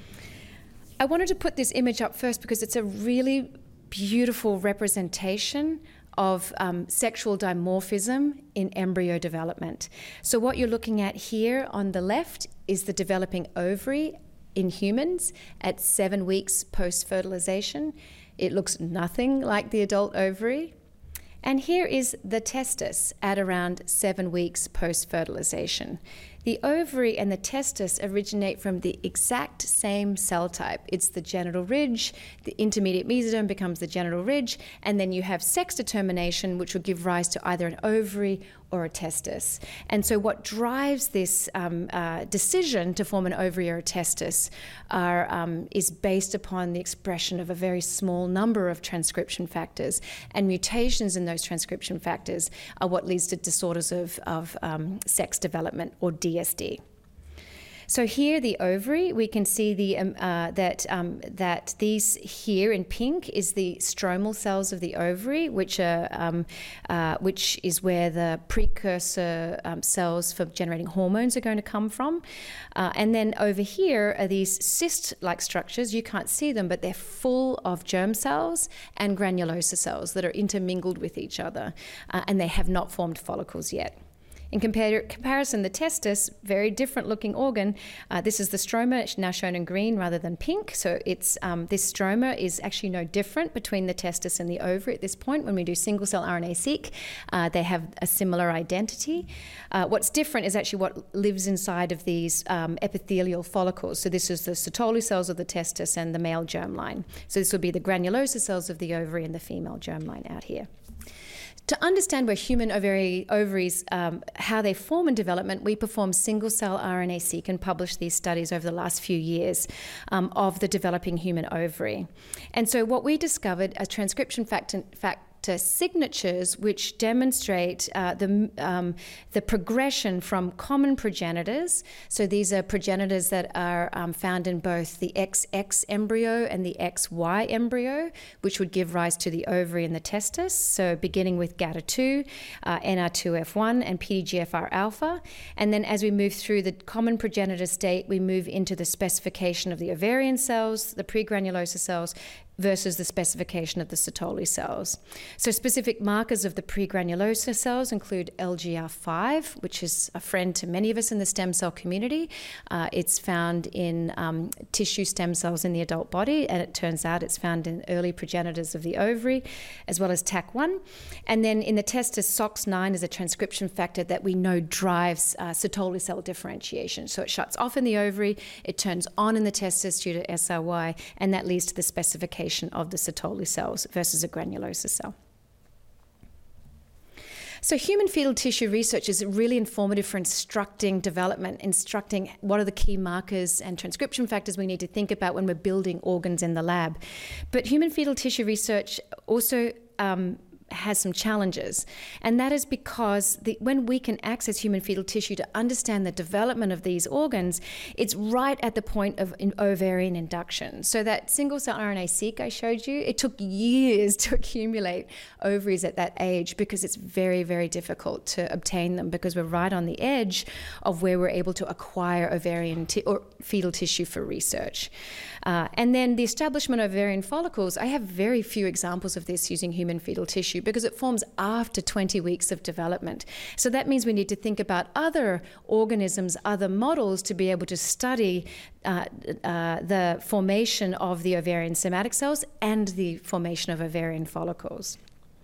I wanted to put this image up first because it's a really beautiful representation of um, sexual dimorphism in embryo development. So what you're looking at here on the left is the developing ovary in humans at seven weeks post-fertilization. It looks nothing like the adult ovary. And here is the testis at around seven weeks post-fertilization. The ovary and the testis originate from the exact same cell type. It's the genital ridge, the intermediate mesoderm becomes the genital ridge, and then you have sex determination, which will give rise to either an ovary or a testis. And so what drives this um, uh, decision to form an ovary or a testis are, um, is based upon the expression of a very small number of transcription factors, and mutations in those transcription factors are what leads to disorders of, of um, sex development, or D S D. So here, the ovary, we can see the um, uh, that um, that these here in pink is the stromal cells of the ovary, which are um, uh, which is where the precursor um, cells for generating hormones are going to come from. Uh, and then over here are these cyst-like structures. You can't see them, but they're full of germ cells and granulosa cells that are intermingled with each other, uh, and they have not formed follicles yet. In compar- comparison, the testis, very different looking organ. Uh, this is the stroma, it's now shown in green rather than pink. So it's um, this stroma is actually no different between the testis and the ovary at this point. When we do single cell R N A-seq, uh, they have a similar identity. Uh, what's different is actually what lives inside of these um, epithelial follicles. So this is the Sertoli cells of the testis and the male germline. So this would be the granulosa cells of the ovary and the female germline out here. To understand where human ovary, ovaries, um, how they form in development, we perform single-cell R N A-seq and published these studies over the last few years um, of the developing human ovary. And so what we discovered are transcription factor, fact, signatures which demonstrate uh, the, um, the progression from common progenitors. So these are progenitors that are um, found in both the X X embryo and the X Y embryo, which would give rise to the ovary and the testis. So beginning with G A T A two, uh, N R two F one, and P D G F R alpha. And then as we move through the common progenitor state, we move into the specification of the ovarian cells, the pregranulosa cells, versus the specification of the Sertoli cells. So specific markers of the pregranulosa cells include L G R five, which is a friend to many of us in the stem cell community. Uh, it's found in um, tissue stem cells in the adult body, and it turns out it's found in early progenitors of the ovary, as well as T A C one. And then in the testis, S O X nine is a transcription factor that we know drives uh, Sertoli cell differentiation. So it shuts off in the ovary, it turns on in the testis due to S R Y, and that leads to the specification of the Sertoli cells versus a granulosa cell. So human fetal tissue research is really informative for instructing development, instructing what are the key markers and transcription factors we need to think about when we're building organs in the lab. But human fetal tissue research also um, has some challenges, and that is because the, when we can access human fetal tissue to understand the development of these organs, it's right at the point of in ovarian induction. So that single-cell R N A-seq I showed you, it took years to accumulate ovaries at that age because it's very, very difficult to obtain them because we're right on the edge of where we're able to acquire ovarian t- or fetal tissue for research. Uh, and then the establishment of ovarian follicles, I have very few examples of this using human fetal tissue, because it forms after twenty weeks of development. So that means we need to think about other organisms, other models to be able to study uh, uh, the formation of the ovarian somatic cells and the formation of ovarian follicles.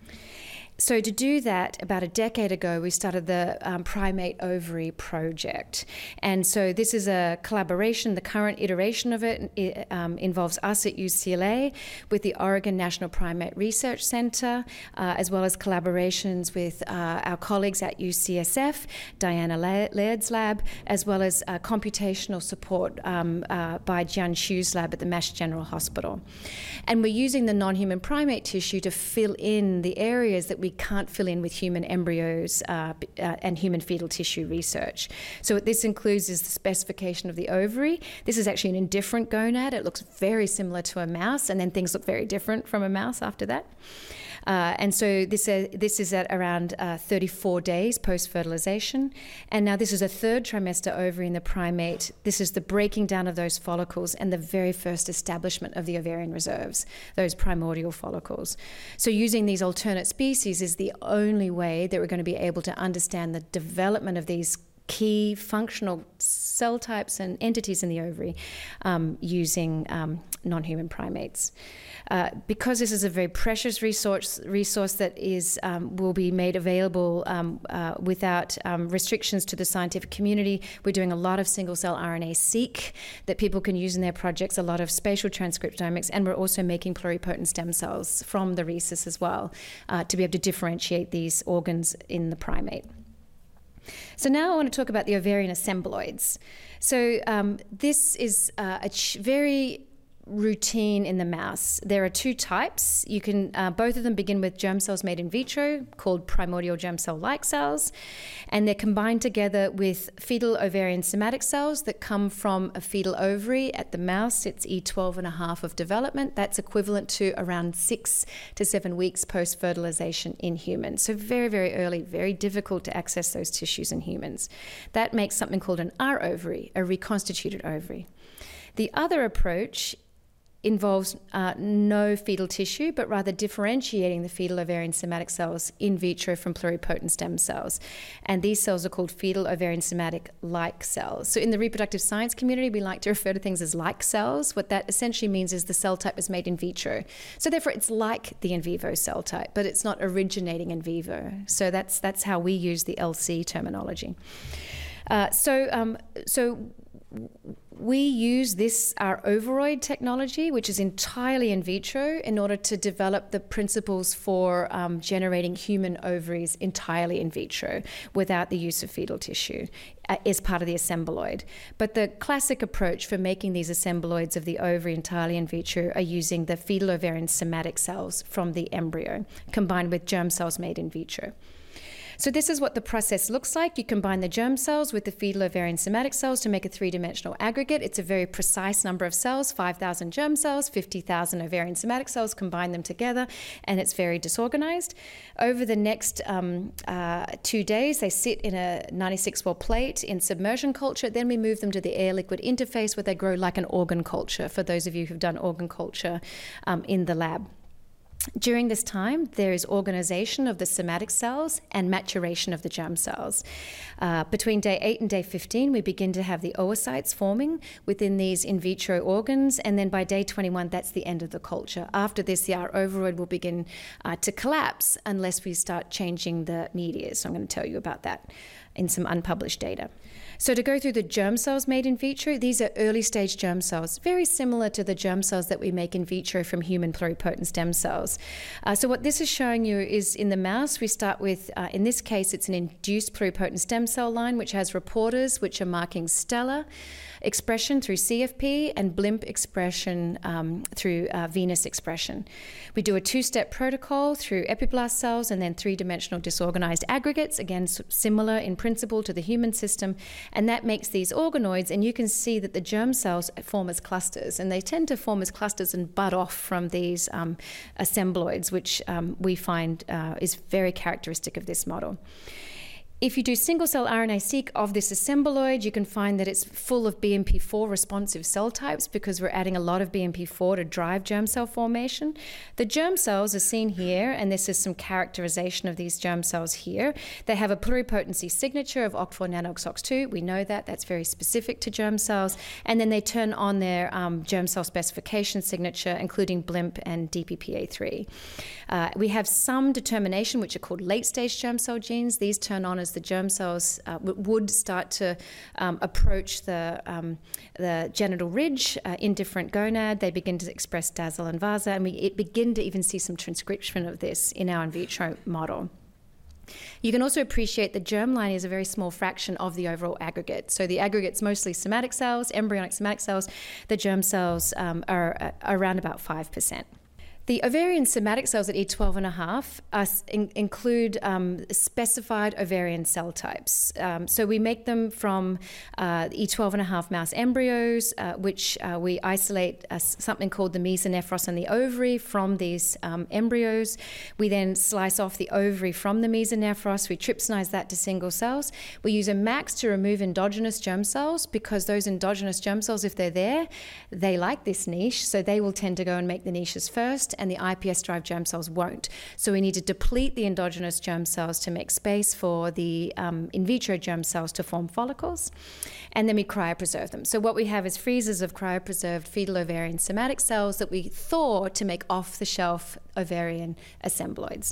So to do that, about a decade ago, we started the um, Primate Ovary Project. And so this is a collaboration. The current iteration of it, it um, involves us at U C L A with the Oregon National Primate Research Center, uh, as well as collaborations with uh, our colleagues at U C S F, Diana Laird's lab, as well as uh, computational support um, uh, by Jian Xu's lab at the Mass General Hospital. And we're using the non-human primate tissue to fill in the areas that we We can't fill in with human embryos uh, uh, and human fetal tissue research. So what this includes is the specification of the ovary. This is actually an indifferent gonad. It looks very similar to a mouse, and then things look very different from a mouse after that. Uh, and so this, uh, this is at around uh, thirty-four days post-fertilization. And now this is a third trimester ovary in the primate. This is the breaking down of those follicles and the very first establishment of the ovarian reserves, those primordial follicles. So using these alternate species is the only way that we're going to be able to understand the development of these key functional cell types and entities in the ovary um, using um, non-human primates. Uh, because this is a very precious resource, resource that is um, will be made available um, uh, without um, restrictions to the scientific community, we're doing a lot of single-cell R N A-seq that people can use in their projects, a lot of spatial transcriptomics, and we're also making pluripotent stem cells from the rhesus as well uh, to be able to differentiate these organs in the primate. So now I want to talk about the ovarian assembloids. So um, this is uh, a ch- very routine in the mouse. There are two types. You can uh, both of them begin with germ cells made in vitro called primordial germ cell-like cells, and they're combined together with fetal ovarian somatic cells that come from a fetal ovary. At the mouse, it's E twelve and a half of development. That's equivalent to around six to seven weeks post-fertilization in humans. So very, very early, very difficult to access those tissues in humans. That makes something called an R ovary, a reconstituted ovary. The other approach involves uh, no fetal tissue, but rather differentiating the fetal ovarian somatic cells in vitro from pluripotent stem cells. And these cells are called fetal ovarian somatic-like cells. So in the reproductive science community, we like to refer to things as like cells. What that essentially means is the cell type is made in vitro. So therefore, it's like the in vivo cell type, but it's not originating in vivo. So that's that's how we use the L C terminology. Uh, so um, so. We use this, our ovaroid technology, which is entirely in vitro, in order to develop the principles for um, generating human ovaries entirely in vitro without the use of fetal tissue uh, is part of the assembloid. But the classic approach for making these assembloids of the ovary entirely in vitro are using the fetal ovarian somatic cells from the embryo, combined with germ cells made in vitro. So this is what the process looks like. You combine the germ cells with the fetal ovarian somatic cells to make a three-dimensional aggregate. It's a very precise number of cells, five thousand germ cells, fifty thousand ovarian somatic cells, combine them together, and it's very disorganized. Over the next um, uh, two days, they sit in a ninety-six well plate in submersion culture. Then we move them to the air-liquid interface where they grow like an organ culture, for those of you who've done organ culture um, in the lab. During this time, there is organization of the somatic cells and maturation of the germ cells. Uh, between day eight and day fifteen, we begin to have the oocytes forming within these in vitro organs, and then by day twenty-one, that's the end of the culture. After this, the R ovaroid will begin uh, to collapse unless we start changing the media. So I'm going to tell you about that in some unpublished data. So to go through the germ cells made in vitro, these are early stage germ cells, very similar to the germ cells that we make in vitro from human pluripotent stem cells. Uh, so what this is showing you is in the mouse, we start with, uh, in this case, it's an induced pluripotent stem cell line, which has reporters, which are marking stellar expression through C F P and blimp expression um, through uh, venous expression. We do a two-step protocol through epiblast cells and then three-dimensional disorganized aggregates, again, similar in principle to the human system, and that makes these organoids, and you can see that the germ cells form as clusters, and they tend to form as clusters and bud off from these um, assembloids, which um, we find uh, is very characteristic of this model. If you do single-cell R N A-seq of this assembloid, you can find that it's full of B M P four responsive cell types because we're adding a lot of B M P four to drive germ cell formation. The germ cells are seen here, and this is some characterization of these germ cells here. They have a pluripotency signature of O C T four nanox O X two. We know that. That's very specific to germ cells. And then they turn on their um, germ cell specification signature, including B L I M P and D P P A three. Uh, we have some determination, which are called late-stage germ cell genes. These turn on as the germ cells uh, w- would start to um, approach the, um, the genital ridge uh, in different gonad. They begin to express Dazzle and Vasa, and we it begin to even see some transcription of this in our in vitro model. You can also appreciate the germline is a very small fraction of the overall aggregate. So the aggregate's mostly somatic cells, embryonic somatic cells. The germ cells um, are, are around about five percent. The ovarian somatic cells at E twelve and a half are, in, include um, specified ovarian cell types. Um, so we make them from uh, E twelve and a half mouse embryos, uh, which uh, we isolate uh, something called the mesonephros and the ovary from these um, embryos. We then slice off the ovary from the mesonephros. We trypsinize that to single cells. We use a MAX to remove endogenous germ cells because those endogenous germ cells, if they're there, they like this niche, so they will tend to go and make the niches first, and the I P S-derived germ cells won't. So we need to deplete the endogenous germ cells to make space for the um, in vitro germ cells to form follicles, and then we cryopreserve them. So what we have is freezers of cryopreserved fetal ovarian somatic cells that we thaw to make off-the-shelf ovarian assembloids.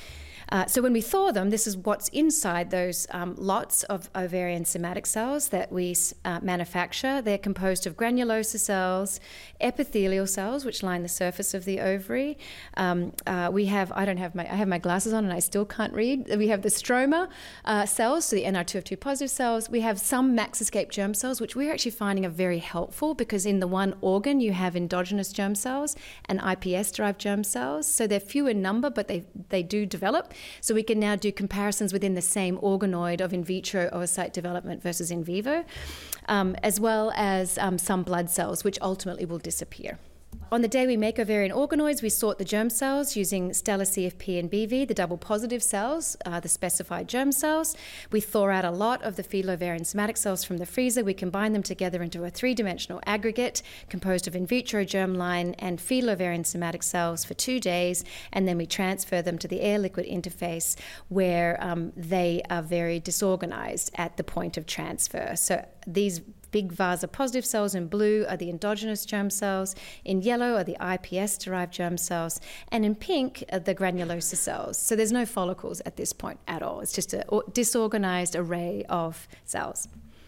Uh, so when we thaw them, this is what's inside those um, lots of ovarian somatic cells that we uh, manufacture. They're composed of granulosa cells, epithelial cells, which line the surface of the ovary. Um, uh, we have, I don't have my, I have my glasses on and I still can't read. We have the stroma uh, cells, so the N R two F two positive cells. We have some max escape germ cells, which we're actually finding are very helpful because in the one organ you have endogenous germ cells and I P S-derived germ cells. So they're few in number, but they, they do develop. So we can now do comparisons within the same organoid of in vitro oocyte development versus in vivo, um, as well as um, some blood cells, which ultimately will disappear. On the day we make ovarian organoids, we sort the germ cells using stellar C F P and B V, the double positive cells, uh, the specified germ cells. We thaw out a lot of the fetal ovarian somatic cells from the freezer. We combine them together into a three-dimensional aggregate composed of in vitro germline and fetal ovarian somatic cells for two days, and then we transfer them to the air-liquid interface where um, they are very disorganized at the point of transfer. So these big Vasa positive cells in blue are the endogenous germ cells, in yellow are the I P S-derived germ cells, and in pink are the granulosa cells. So there's no follicles at this point at all. It's just a disorganized array of cells.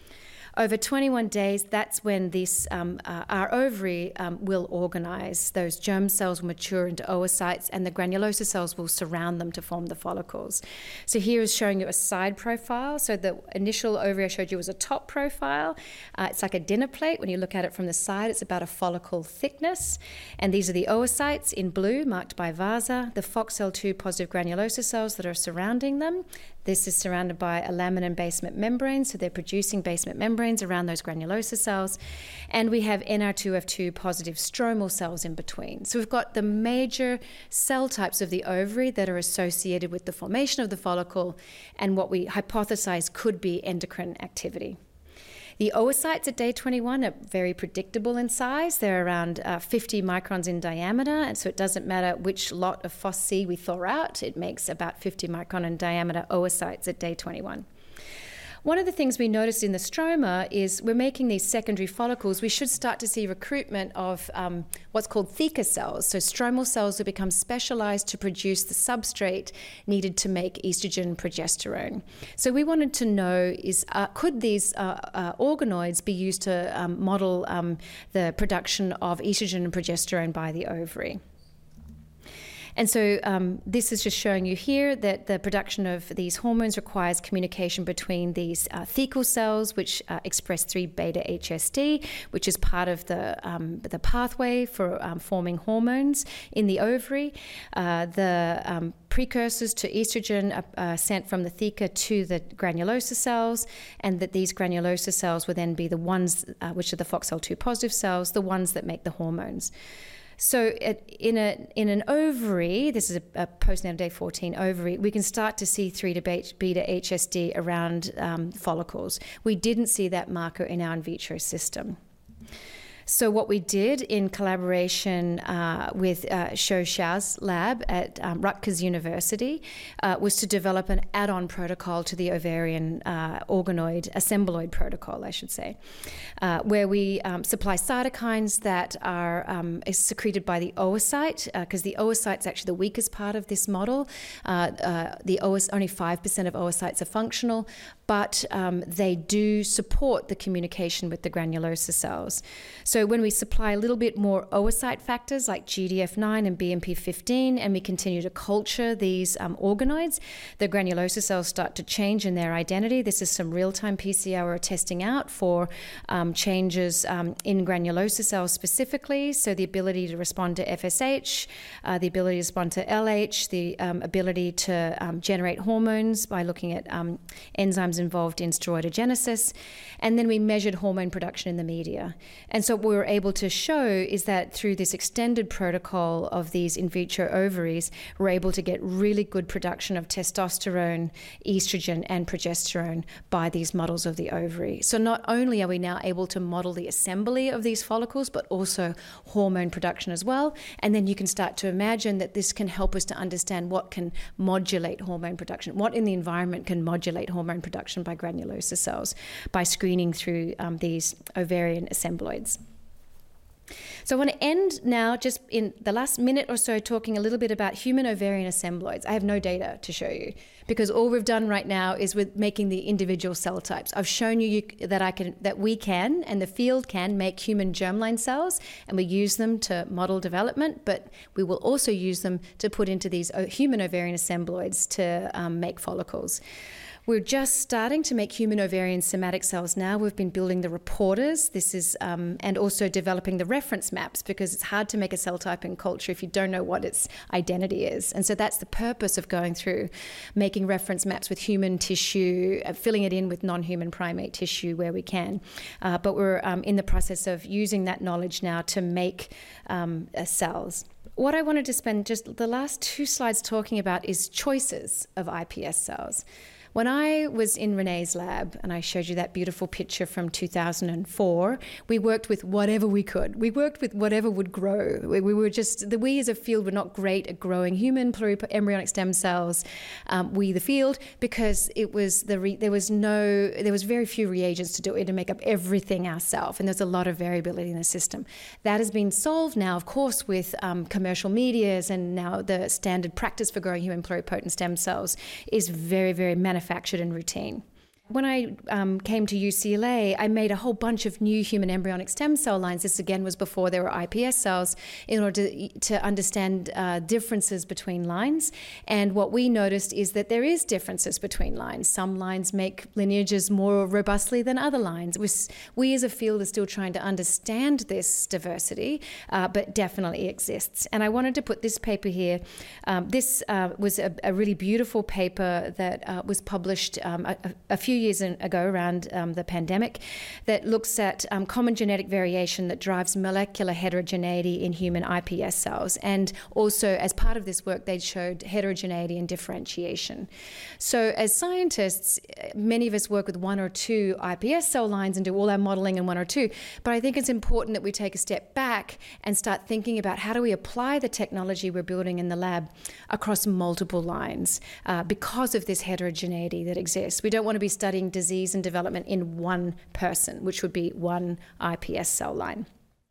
Over twenty-one days, that's when this um, uh, our ovary um, will organize. Those germ cells will mature into oocytes, and the granulosa cells will surround them to form the follicles. So here is showing you a side profile. So the initial ovary I showed you was a top profile. Uh, it's like a dinner plate. When you look at it from the side, it's about a follicle thickness. And these are the oocytes in blue, marked by Vasa, the F O X L two positive granulosa cells that are surrounding them. This is surrounded by a laminin basement membrane, so they're producing basement membranes around those granulosa cells. And we have N R two F two positive stromal cells in between. So we've got the major cell types of the ovary that are associated with the formation of the follicle and what we hypothesize could be endocrine activity. The oocytes at day twenty-one are very predictable in size. They're around uh, fifty microns in diameter, and so it doesn't matter which lot of F O S C we thaw out, it makes about fifty micron in diameter oocytes at day twenty-one. One of the things we noticed in the stroma is we're making these secondary follicles. We should start to see recruitment of um, what's called theca cells, so stromal cells that become specialized to produce the substrate needed to make estrogen and progesterone. So we wanted to know is uh, could these uh, uh, organoids be used to um, model um, the production of estrogen and progesterone by the ovary? And so um, this is just showing you here that the production of these hormones requires communication between these uh, thecal cells, which uh, express three beta H S D, which is part of the um, the pathway for um, forming hormones in the ovary. Uh, the um, precursors to estrogen are uh, sent from the theca to the granulosa cells, and that these granulosa cells will then be the ones, uh, which are the F O X L two positive cells, the ones that make the hormones. So it, in a in an ovary, this is a, a postnatal day fourteen ovary, we can start to see three to beta H S D around um, follicles. We didn't see that marker in our in vitro system. So what we did in collaboration uh, with uh, Shou Xiao's lab at um, Rutgers University uh, was to develop an add-on protocol to the ovarian uh, organoid, assembloid protocol, I should say, uh, where we um, supply cytokines that are um, is secreted by the oocyte, because uh, the oocyte is actually the weakest part of this model. Uh, uh, the oocyte, only five percent of oocytes are functional, but um, they do support the communication with the granulosa cells. So when we supply a little bit more oocyte factors like G D F nine and B M P fifteen, and we continue to culture these um, organoids, the granulosa cells start to change in their identity. This is some real-time P C R we're testing out for um, changes um, in granulosa cells specifically, so the ability to respond to F S H, uh, the ability to respond to L H, the um, ability to um, generate hormones by looking at um, enzymes involved in steroidogenesis, and then we measured hormone production in the media. And so what we were able to show is that through this extended protocol of these in vitro ovaries, we're able to get really good production of testosterone, estrogen, and progesterone by these models of the ovary. So not only are we now able to model the assembly of these follicles, but also hormone production as well. And then you can start to imagine that this can help us to understand what can modulate hormone production, what in the environment can modulate hormone production by granulosa cells by screening through um, these ovarian assembloids. So I want to end now just in the last minute or so talking a little bit about human ovarian assembloids. I have no data to show you because all we've done right now is with making the individual cell types. I've shown you that I can, that we can, and the field can make human germline cells, and we use them to model development, but we will also use them to put into these human ovarian assembloids to um, make follicles. We're just starting to make human ovarian somatic cells now. We've been building the reporters. This is, um, and also developing the reference maps, because it's hard to make a cell type in culture if you don't know what its identity is. And so that's the purpose of going through making reference maps with human tissue, uh, filling it in with non-human primate tissue where we can. Uh, but we're um, in the process of using that knowledge now to make um, uh, cells. What I wanted to spend just the last two slides talking about is choices of I P S cells. When I was in Renee's lab, and I showed you that beautiful picture from two thousand four, we worked with whatever we could. We worked with whatever would grow. We, we were just, the we as a field were not great at growing human pluriembryonic stem cells, um, we the field, because it was the re, there was no, there was very few reagents to do it, to make up everything ourselves, and there's a lot of variability in the system. That has been solved now, of course, with um, commercial medias, and now the standard practice for growing human pluripotent stem cells is very, very manufactured manufactured and routine. When I um, came to U C L A, I made a whole bunch of new human embryonic stem cell lines. This again was before there were I P S cells, in order to, to understand uh, differences between lines. And what we noticed is that there is differences between lines. Some lines make lineages more robustly than other lines. Was, we as a field are still trying to understand this diversity, uh, but definitely exists. And I wanted to put this paper here. Um, this uh, was a, a really beautiful paper that uh, was published um, a, a few years ago around um, the pandemic, that looks at um, common genetic variation that drives molecular heterogeneity in human I P S cells. And also, as part of this work, they showed heterogeneity and differentiation. So as scientists, many of us work with one or two I P S cell lines and do all our modeling in one or two. But I think it's important that we take a step back and start thinking about how do we apply the technology we're building in the lab across multiple lines uh, because of this heterogeneity that exists. We don't want to be studying disease and development in one person, which would be one I P S cell line.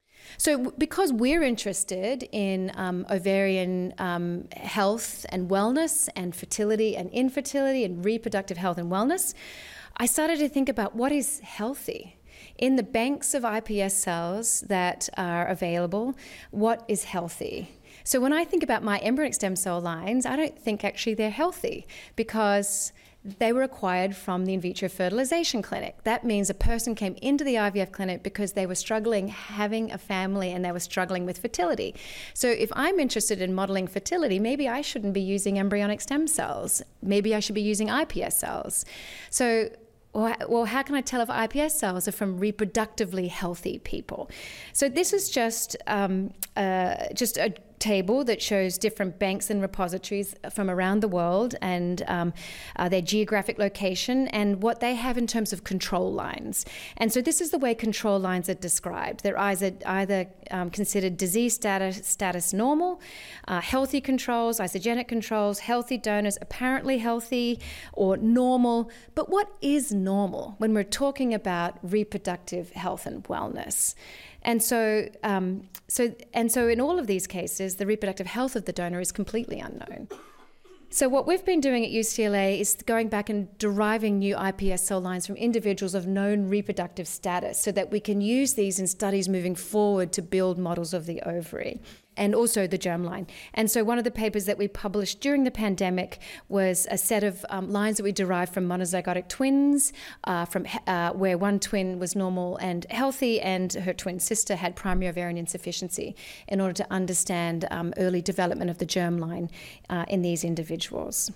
So because we're interested in um, ovarian um, health and wellness and fertility and infertility and reproductive health and wellness, I started to think about what is healthy. In the banks of I P S cells that are available, what is healthy? So when I think about my embryonic stem cell lines, I don't think actually they're healthy, because they were acquired from the in vitro fertilization clinic. That means a person came into the I V F clinic because they were struggling having a family and they were struggling with fertility. So if I'm interested in modeling fertility, maybe I shouldn't be using embryonic stem cells. Maybe I should be using I P S cells. So Well, well, how can I tell if I P S cells are from reproductively healthy people? So this is just um, uh, just a table that shows different banks and repositories from around the world and um, uh, their geographic location and what they have in terms of control lines. And so this is the way control lines are described. They're either, either um, considered disease status, status normal, uh, healthy controls, isogenic controls, healthy donors, apparently healthy, or normal. But what is normal when we're talking about reproductive health and wellness? And so, um, so, and so in all of these cases, the reproductive health of the donor is completely unknown. So what we've been doing at U C L A is going back and deriving new I P S cell lines from individuals of known reproductive status so that we can use these in studies moving forward to build models of the ovary and also the germline. And so one of the papers that we published during the pandemic was a set of um, lines that we derived from monozygotic twins, uh, from uh, where one twin was normal and healthy and her twin sister had primary ovarian insufficiency, in order to understand um, early development of the germline uh, in these individuals.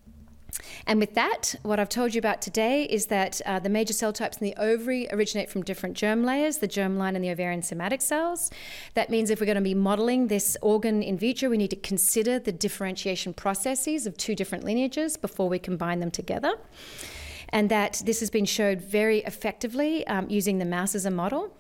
And with that, what I've told you about today is that uh, the major cell types in the ovary originate from different germ layers, the germline and the ovarian somatic cells. That means if we're going to be modeling this organ in vitro, we need to consider the differentiation processes of two different lineages before we combine them together. And that this has been showed very effectively um, using the mouse as a model.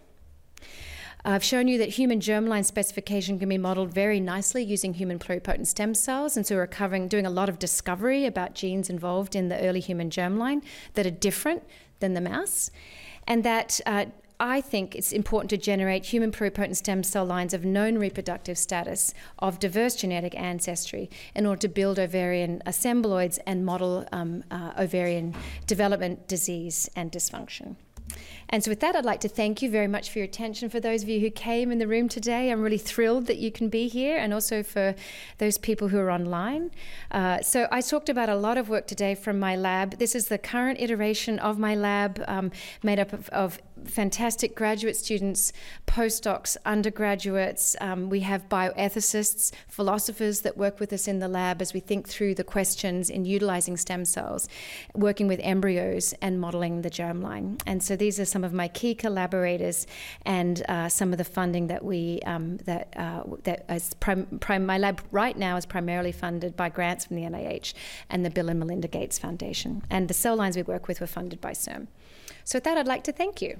I've shown you that human germline specification can be modeled very nicely using human pluripotent stem cells, and so we're covering, doing a lot of discovery about genes involved in the early human germline that are different than the mouse, and that uh, I think it's important to generate human pluripotent stem cell lines of known reproductive status of diverse genetic ancestry in order to build ovarian assembloids and model um, uh, ovarian development, disease, and dysfunction. And so with that, I'd like to thank you very much for your attention. For those of you who came in the room today, I'm really thrilled that you can be here, and also for those people who are online. Uh, so I talked about a lot of work today from my lab. This is the current iteration of my lab, um, made up of, of fantastic graduate students, postdocs, undergraduates. Um, we have bioethicists, philosophers that work with us in the lab as we think through the questions in utilizing stem cells, working with embryos and modeling the germline. And so these are some of my key collaborators and uh, some of the funding that we, um, that, uh, that is prim- prim- my lab right now is primarily funded by grants from the N I H and the Bill and Melinda Gates Foundation. And the cell lines we work with were funded by C I R M. So with that, I'd like to thank you.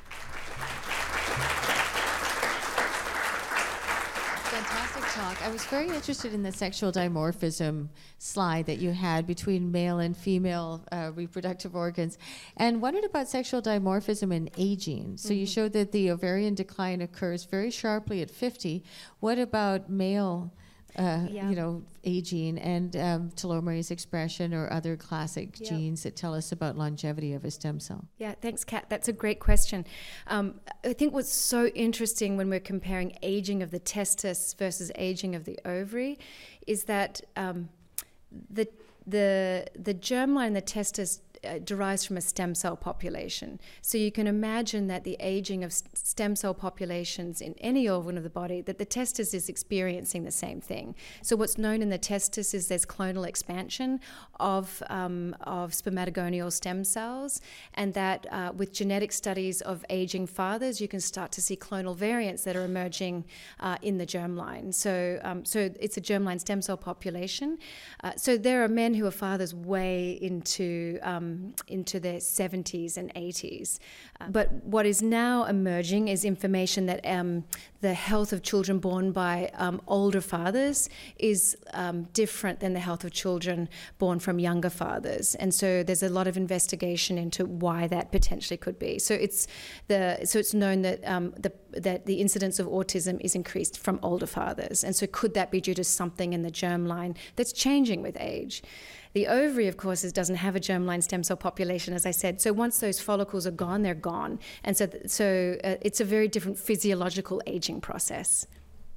Fantastic talk. I was very interested in the sexual dimorphism slide that you had between male and female uh, reproductive organs, and wondered about sexual dimorphism in aging. So mm-hmm. you showed that the ovarian decline occurs very sharply at fifty. What about male Uh, yeah. you know, aging and um, telomerase expression or other classic yeah. genes that tell us about longevity of a stem cell? Yeah, thanks, Kat. That's a great question. Um, I think what's so interesting when we're comparing aging of the testis versus aging of the ovary is that um, the the the germline in the testis Uh, derives from a stem cell population. So you can imagine that the aging of st- stem cell populations in any organ of the body, that the testis is experiencing the same thing. So what's known in the testis is there's clonal expansion of, um, of spermatogonial stem cells, and that uh, with genetic studies of aging fathers, you can start to see clonal variants that are emerging uh, in the germline. So, um, so it's a germline stem cell population. Uh, so there are men who are fathers way into um, into their seventies and eighties. Uh, but what is now emerging is information that um, the health of children born by um, older fathers is um, different than the health of children born from younger fathers. And so there's a lot of investigation into why that potentially could be. So it's the so it's known that um, the that the incidence of autism is increased from older fathers. And so could that be due to something in the germline that's changing with age? The ovary, of course, is, doesn't have a germline stem cell population, as I said. So once those follicles are gone, they're gone. And so, so uh, it's a very different physiological aging process.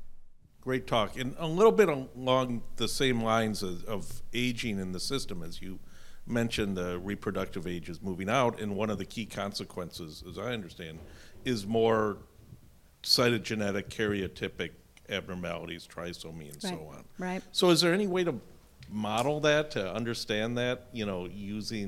Great talk. And a little bit along the same lines of, of aging in the system, as you mentioned, the reproductive age is moving out. And one of the key consequences, as I understand, is more cytogenetic karyotypic abnormalities, trisomy, and right. so on. Right. So is there any way to model that, to understand that, you know, using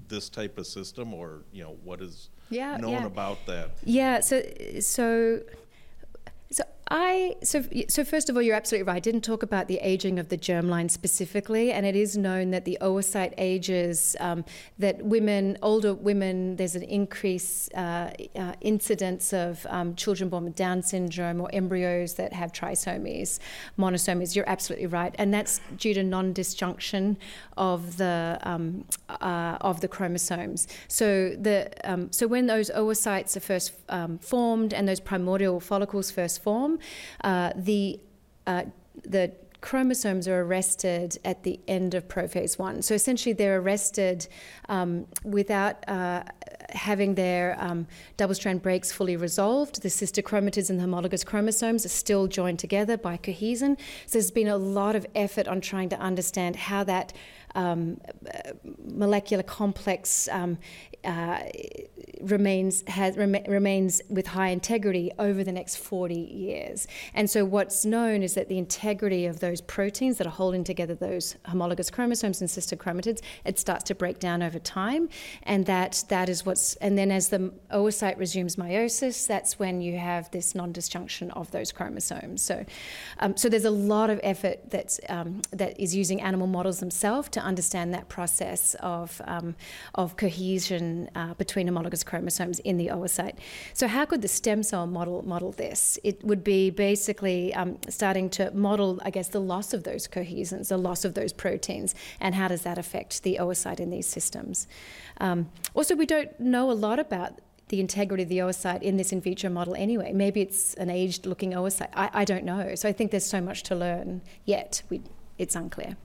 this type of system, or you know what is Yeah, known yeah. about that? Yeah, so so so I so so first of all, you're absolutely right. I didn't talk about the aging of the germline specifically, and it is known that the oocyte ages, um, that women, older women, there's an increase uh, uh, incidence of um, children born with Down syndrome or embryos that have trisomies, monosomies. You're absolutely right, and that's due to non-disjunction of the um, uh, of the chromosomes. So the um, so when those oocytes are first um, formed and those primordial follicles first form, uh, the uh, the chromosomes are arrested at the end of prophase one. So essentially, they're arrested um, without uh, having their um, double-strand breaks fully resolved. The sister chromatids and the homologous chromosomes are still joined together by cohesin. So there's been a lot of effort on trying to understand how that um, molecular complex um, uh, remains has rem- remains with high integrity over the next forty years. And so what's known is that the integrity of those proteins that are holding together those homologous chromosomes and sister chromatids, it starts to break down over time, and that that is what's and then as the oocyte resumes meiosis, that's when you have this non-disjunction of those chromosomes. So um, so there's a lot of effort that's um, that is using animal models themselves to understand that process of um, of cohesion uh, between homologous chromosomes in the oocyte. So how could the stem cell model model this? It would be basically um, starting to model, I guess, the loss of those cohesins, the loss of those proteins, and how does that affect the oocyte in these systems. Um, also, we don't know a lot about the integrity of the oocyte in this in vitro model anyway. Maybe it's an aged-looking oocyte. I, I don't know. So I think there's so much to learn yet. We, it's unclear.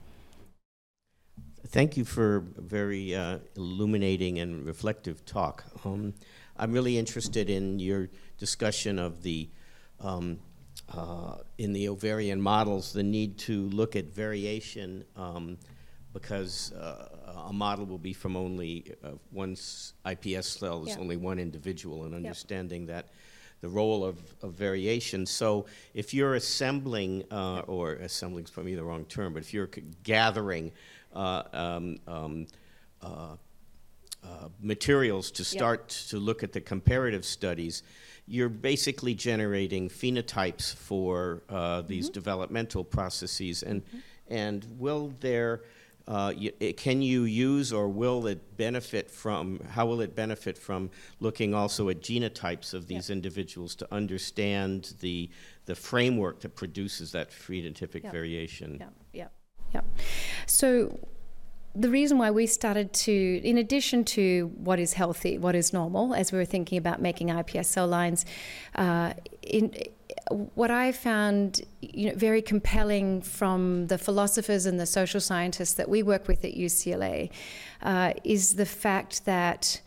Thank you for a very uh, illuminating and reflective talk. Um, I'm really interested in your discussion of the, um, uh, in the ovarian models, the need to look at variation um, because uh, a model will be from only uh, one I P S cell, there's Yeah. only one individual, and Yep. understanding that the role of, of variation. So if you're assembling, uh, or assembling is probably the wrong term, but if you're c- gathering uh, um, um, uh, uh, materials to start to look at the comparative studies, you're basically generating phenotypes for uh, these mm-hmm. developmental processes. And, mm-hmm. and will there, uh, y- can you use or will it benefit from, how will it benefit from looking also at genotypes of these yep. individuals to understand the, the framework that produces that phenotypic yep. variation? Yeah, yeah, yeah. So the reason why we started to, in addition to what is healthy, what is normal, as we were thinking about making I P S cell lines, uh, in, what I found you know, very compelling from the philosophers and the social scientists that we work with at U C L A uh, is the fact that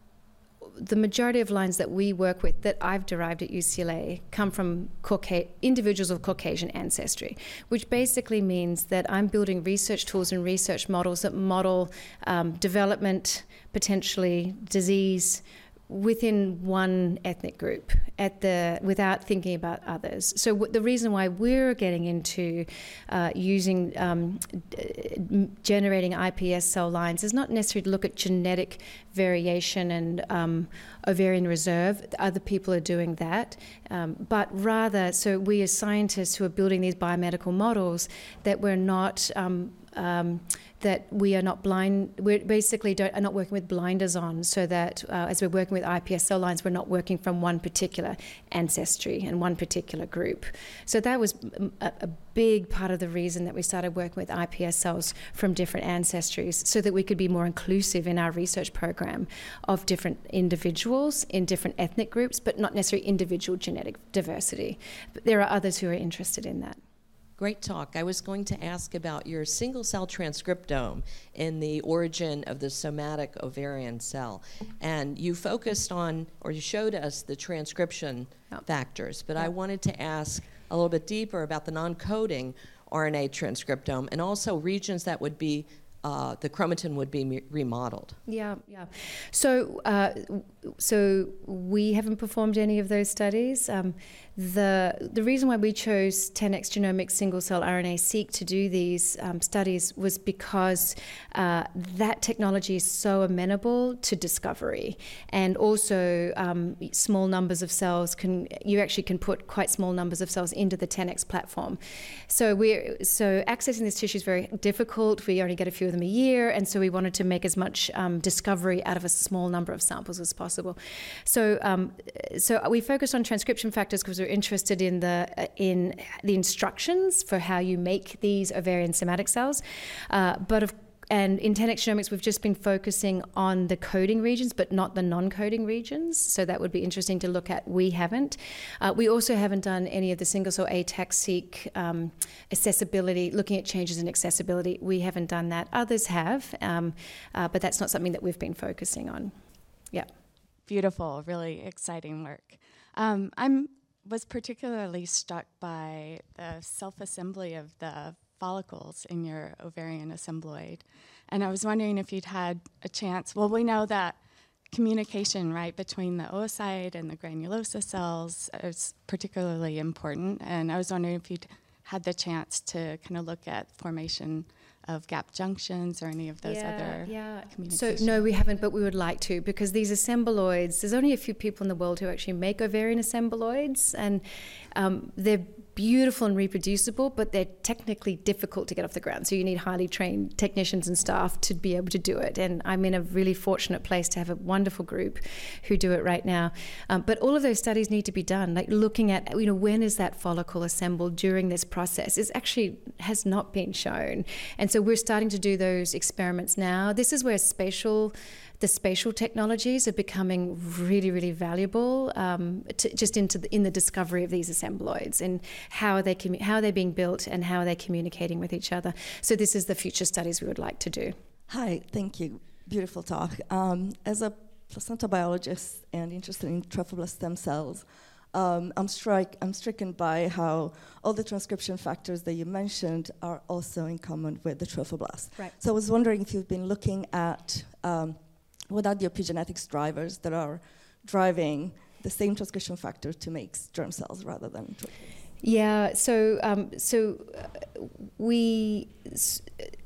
the majority of lines that we work with, that I've derived at U C L A, come from Cauca- individuals of Caucasian ancestry, which basically means that I'm building research tools and research models that model um, development, potentially disease, within one ethnic group at the without thinking about others. So w- the reason why we're getting into uh, using um, d- generating I P S cell lines is not necessarily to look at genetic variation and um, ovarian reserve. Other people are doing that, um, but rather, so we as scientists who are building these biomedical models, that we're not um, um, that we are not blind, we basically don't, are not working with blinders on, so that uh, as we're working with I P S cell lines, we're not working from one particular ancestry and one particular group. So that was a, a big part of the reason that we started working with I P S cells from different ancestries, so that we could be more inclusive in our research program of different individuals in different ethnic groups, but not necessarily individual genetic diversity. But there are others who are interested in that. Great talk. I was going to ask about your single-cell transcriptome in the origin of the somatic ovarian cell. And you focused on, or you showed us the transcription yep. factors, but yep. I wanted to ask a little bit deeper about the non-coding R N A transcriptome and also regions that would be uh, the chromatin would be me- remodeled. Yeah, yeah. So, uh, so we haven't performed any of those studies. Um, the the reason why we chose ten X Genomics single-cell R N A-seq to do these um, studies was because uh, that technology is so amenable to discovery, and also um, small numbers of cells can you actually can put quite small numbers of cells into the ten X platform. So we're so accessing this tissue is very difficult. We only get a few of them a year, and so we wanted to make as much um, discovery out of a small number of samples as possible. So, um, so we focused on transcription factors because we're interested in the uh, in the instructions for how you make these ovarian somatic cells, uh, but of And in ten X Genomics, we've just been focusing on the coding regions, but not the non-coding regions. So that would be interesting to look at. We haven't. Uh, we also haven't done any of the single-cell ATAC-seq um, accessibility, looking at changes in accessibility. We haven't done that. Others have, um, uh, but that's not something that we've been focusing on. Yeah. Beautiful, really exciting work. Um, I'm was particularly struck by the self-assembly of the follicles in your ovarian assembloid. And I was wondering if you'd had a chance, well, we know that communication, right, between the oocyte and the granulosa cells is particularly important, and I was wondering if you'd had the chance to kind of look at formation of gap junctions or any of those yeah, other yeah. communications. So no, we haven't, but we would like to, because these assembloids, there's only a few people in the world who actually make ovarian assembloids, and um, they're beautiful and reproducible, but they're technically difficult to get off the ground. So you need highly trained technicians and staff to be able to do it. And I'm in a really fortunate place to have a wonderful group who do it right now. Um, but all of those studies need to be done, like looking at, you know, when is that follicle assembled during this process? It actually has not been shown. And so we're starting to do those experiments now. This is where spatial the spatial technologies are becoming really, really valuable, um, to, just into the, in the discovery of these assembloids and how are they commu- how are they being built and how are they communicating with each other. So this is the future studies we would like to do. Hi, thank you. Beautiful talk. Um, as a placenta biologist and interested in trophoblast stem cells, um, I'm, strike, I'm stricken by how all the transcription factors that you mentioned are also in common with the trophoblast. Right. So I was wondering if you've been looking at um, what are the epigenetics drivers that are driving the same transcription factor to make germ cells rather than trophoblast? Yeah, so um, so uh, we, s-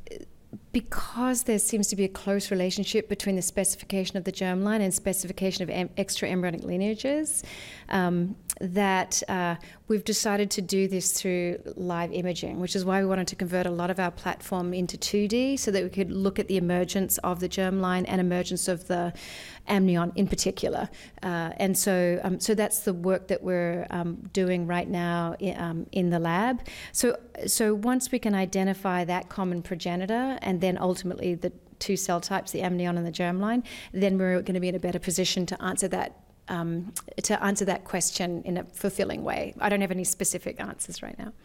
because there seems to be a close relationship between the specification of the germline and specification of em- extra embryonic lineages, um, that uh, we've decided to do this through live imaging, which is why we wanted to convert a lot of our platform into two D so that we could look at the emergence of the germline and emergence of the amnion in particular. Uh, and so um, so that's the work that we're um, doing right now in, um, in the lab. So so once we can identify that common progenitor and then ultimately the two cell types, the amnion and the germline, then we're going to be in a better position to answer that um, to answer that question in a fulfilling way. I don't have any specific answers right now.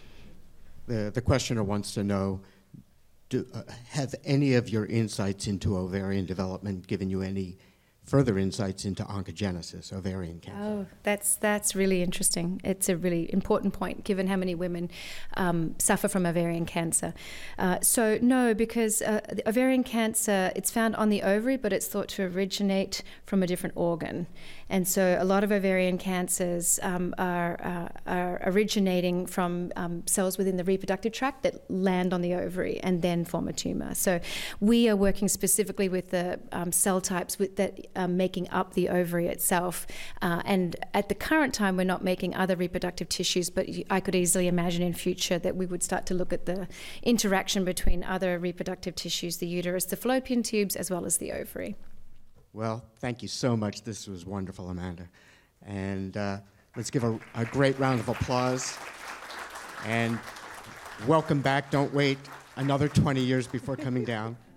The, the questioner wants to know, do, uh, have any of your insights into ovarian development given you any further insights into oncogenesis, ovarian cancer? Oh, that's that's really interesting. It's a really important point, given how many women um, suffer from ovarian cancer. Uh, so no, because uh, the ovarian cancer, it's found on the ovary, but it's thought to originate from a different organ. And so a lot of ovarian cancers um, are, uh, are originating from um, cells within the reproductive tract that land on the ovary and then form a tumor. So we are working specifically with the um, cell types with that um, making up the ovary itself. Uh, and at the current time, we're not making other reproductive tissues, but I could easily imagine in future that we would start to look at the interaction between other reproductive tissues, the uterus, the fallopian tubes, as well as the ovary. Well, thank you so much. This was wonderful, Amanda. And uh, let's give a, a great round of applause. And welcome back. Don't wait another twenty years before coming down.